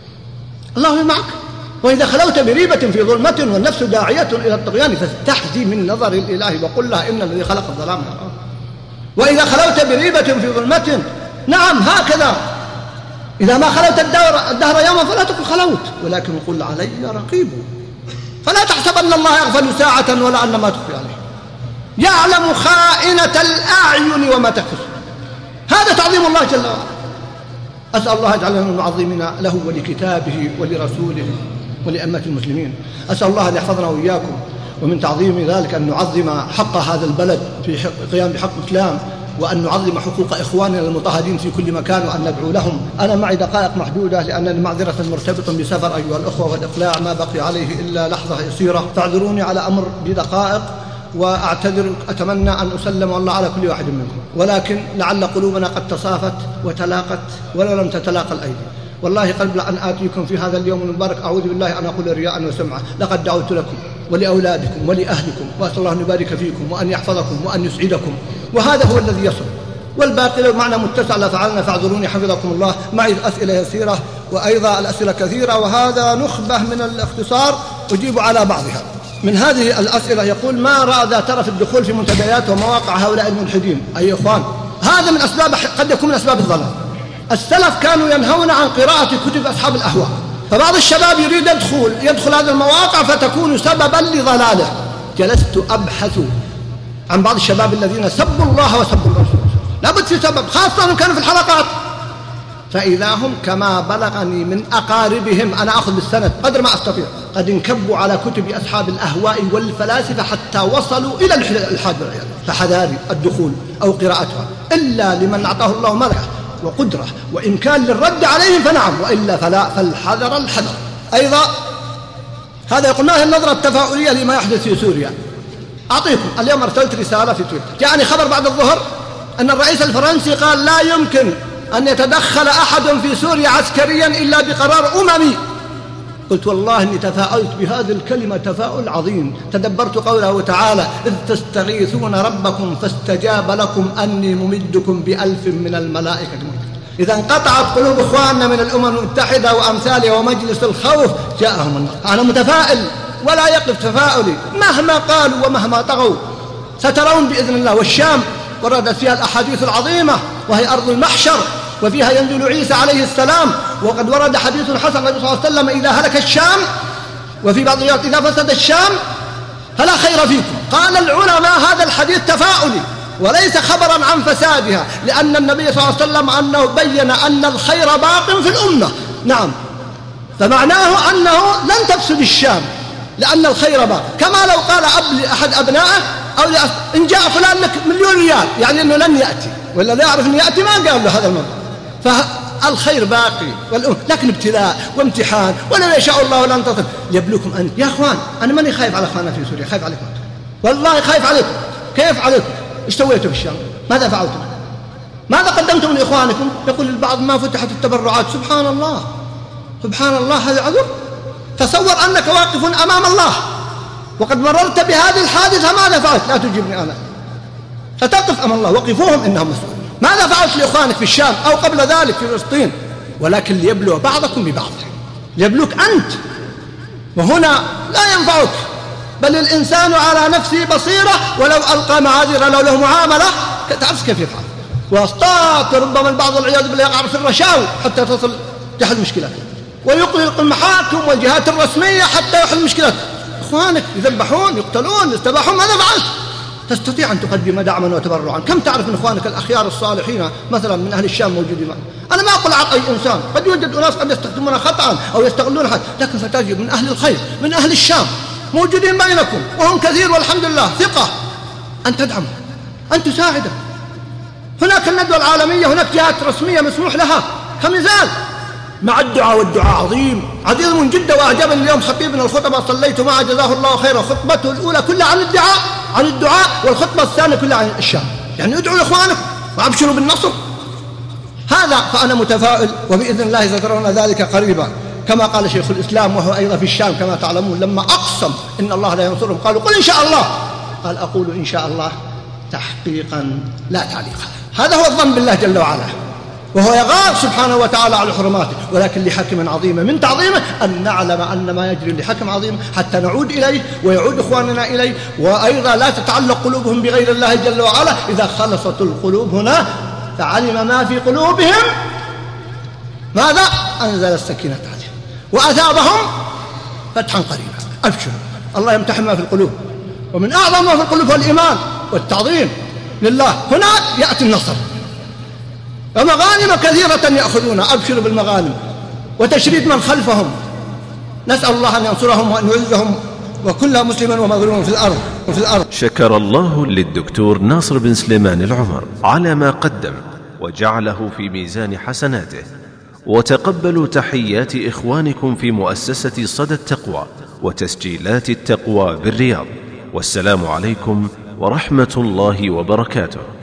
الله معك. وإذا خلوت بريبة في ظلمة والنفس داعية إلى الطغيان فاستحذي من نظر الإله وقل لها إن الذي خلق الظلام يراه. وإذا خلوت بريبة في ظلمة، نعم هكذا، إذا ما خلوت الدهر يوما فلا تقل خلوت، ولكن قل علي رقيب. فلا تحسبن الله يغفل ساعة ولا أن ما تخفي عليه، يعلم خائنة الأعين وما تكفي. هذا تعظيم الله جل وعلا. أسأل الله يجعلنا من المعظمين له ولكتابه ولرسوله ولأئمة المسلمين. أسأل الله أن يحفظنا وإياكم ومن تعظيم ذلك أن نعظم حق هذا البلد في قيام بحق الإسلام، وأن نعظم حقوق إخواننا المضطهدين في كل مكان وأن ندعو لهم. أنا معي دقائق محدودة لأنني معذرة مرتبط بسفر أيها الأخوة، والإقلاع ما بقي عليه إلا لحظة يسيرة، فاعذروني على أمر بدقائق وأعتذر. أتمنى أن أسلم الله على كل واحد منكم، ولكن لعل قلوبنا قد تصافت وتلاقت ولو لم تتلاقى الأيدي. والله قبل أن آتيكم في هذا اليوم المبارك أعوذ بالله أن أقول رياء وسمعة، لقد دعوت لكم ولأولادكم ولأهلكم، وأسأل الله أن يبارك فيكم وأن يحفظكم وأن يسعدكم، وهذا هو الذي يصل. والباقي لو معنا متسع لفعلنا، فاعذروني حفظكم الله. معي أسئلة يسيرة وأيضا الأسئلة كثيرة، وهذا نخبة من الاختصار أجيب على بعضها. من هذه الأسئلة يقول ما رأى ذا ترى في الدخول في منتديات ومواقع هؤلاء الملحدين؟ أي إخوان، هذا من أسباب قد يكون من أسباب الضلال. السلف كانوا ينهون عن قراءة كتب أصحاب الأهواء، فبعض الشباب يريد يدخل هذه المواقع فتكون سببا لضلاله. جلست أبحث عن بعض الشباب الذين سبوا الله وسبوا الرسول، لابد في سبب، خاصة أنهم كانوا في الحلقات، فإذا هم كما بلغني من أقاربهم، أنا أخذ بالسند قدر ما أستطيع، قد انكبوا على كتب أصحاب الأهواء والفلاسفة حتى وصلوا إلى الإلحاد والعياذ. فحذاري الدخول أو قراءتها إلا لمن أعطاه الله ملكة وقدرة وإمكان للرد عليهم فنعم، وإلا فلا، فالحذر الحذر. أيضا هذا يقول ما هي النظرة التفاؤلية لما يحدث في سوريا؟ أعطيكم اليوم أرسلت رسالة في تويتر، جاءني خبر بعد الظهر أن الرئيس الفرنسي قال لا يمكن أن يتدخل أحد في سوريا عسكريا إلا بقرار أممي. قلت والله أني تفاءلت بهذه الكلمة تفاؤل عظيم. تدبرت قوله تعالى إذ تستغيثون ربكم فاستجاب لكم أني ممدكم ب1000 من الملائكة. إذا انقطعت قلوب إخواننا من الأمم المتحدة وأمثالها ومجلس الخوف جاءهم النصر. أنا متفائل ولا يقف تفاؤلي مهما قالوا ومهما طغوا، سترون بإذن الله. والشام وردت فيها الأحاديث العظيمة وهي أرض المحشر، وفيها ينزل عيسى عليه السلام، وقد ورد حديث حسن النبي صلى الله عليه وسلم إذا هلك الشام، وفي بعض الروايات إذا فسد الشام فلا خير فيكم. قال العلماء هذا الحديث تفاؤلي وليس خبرا عن فسادها، لأن النبي صلى الله عليه وسلم أنه بين أن الخير باق في الأمة. نعم، فمعناه أنه لن تفسد الشام لأن الخير باق. كما لو قال أب لأحد أبنائه أو إن جاء فلان لك 1,000,000 ريال، يعني أنه لن يأتي، ولا لا يعرف أن يأتي ما قال له هذا الموضوع. فالخير باقي لكن ابتلاء وامتحان، ولا يشاء الله ولا انتصر يبلوكم أنت. يا أخوان أنا ماني خايف على أخواننا في سوريا، خايف عليكم والله، خايف عليكم. كيف عليكم؟ ايش سويتوا في الشام؟ ماذا فعلتم؟ ماذا قدمتم لإخوانكم؟ يقول البعض ما فتحت التبرعات. سبحان الله سبحان الله، هذا عذر. تصور أنك واقف أمام الله وقد مررت بهذه الحادثة، ماذا فعلت؟ لا تجيبني أنا، ستقف أمام الله، وقفوهم إنهم مسؤولون. ماذا فعلت لإخوانك في الشام أو قبل ذلك في فلسطين؟ ولكن ليبلو بعضكم ببعض، ليبلوك أنت، وهنا لا ينفعك، بل الإنسان على نفسه بصيرة، ولو ألقى معاذير لو له معاملة تعرف كيف يفعل. واستاط ربما البعض والعياذ بالله يقع في الرشاوي حتى تصل تحل مشكلات، ويقلق المحاكم والجهات الرسمية حتى يحل مشكلات. إخوانك يذبحون يقتلون يستباحون، ماذا فعلت؟ تستطيع أن تقدم دعما وتبرعا. كم تعرف من إخوانك الأخيار الصالحين مثلا من أهل الشام موجودين معنا؟ أنا ما أقول عن أي إنسان، قد يوجد أناس قد يستخدمون خطأ أو يستغلون حد، لكن ستجد من أهل الخير من أهل الشام موجودين بينكم، وهم كثير والحمد لله، ثقة أن تدعمه، أن تساعده. هناك الندوة العالمية، هناك جهات رسمية مسموح لها كمثال، مع الدعاء، والدعاء عظيم جدا. وأعجبني اليوم خطيبنا الخطبة صليت معه جزاه الله خيرا، خطبته الأولى كلها عن الدعاء، والخطبة الثانية كلها عن الشام، يعني ادعوا لإخوانكم وأبشروا بالنصر. هذا فأنا متفائل، وبإذن الله سترون ذلك قريبا، كما قال شيخ الإسلام وهو أيضا في الشام كما تعلمون، لما أقسم إن الله لا ينصرهم قالوا قل إن شاء الله، قال أقول إن شاء الله تحقيقا لا تعليقا. هذا هو الظن بالله جل وعلا، وهو يغار سبحانه وتعالى على حرماته، ولكن لحكم عظيم من تعظيمه أن نعلم أن ما يجري لحكم عظيم حتى نعود إليه ويعود إخواننا إليه. وأيضا لا تتعلق قلوبهم بغير الله جل وعلا، إذا خلصت القلوب هنا فعلم ما في قلوبهم ماذا؟ أنزل السكينة عليهم وأثابهم فتحا قريبا. أبشروا، الله يمتحن ما في القلوب، ومن أعظم ما في القلوب هو الإيمان والتعظيم لله. هنا يأتي النصر، ومغانم كثيرة يأخذونها. أبشروا بالمغانم وتشريد من خلفهم. نسأل الله أن ينصرهم وأن يعزهم وكل مسلم ومظلوم في الأرض. شكر الله للدكتور ناصر بن سليمان العمر على ما قدم وجعله في ميزان حسناته، وتقبلوا تحيات إخوانكم في مؤسسة صدى التقوى وتسجيلات التقوى بالرياض، والسلام عليكم ورحمة الله وبركاته.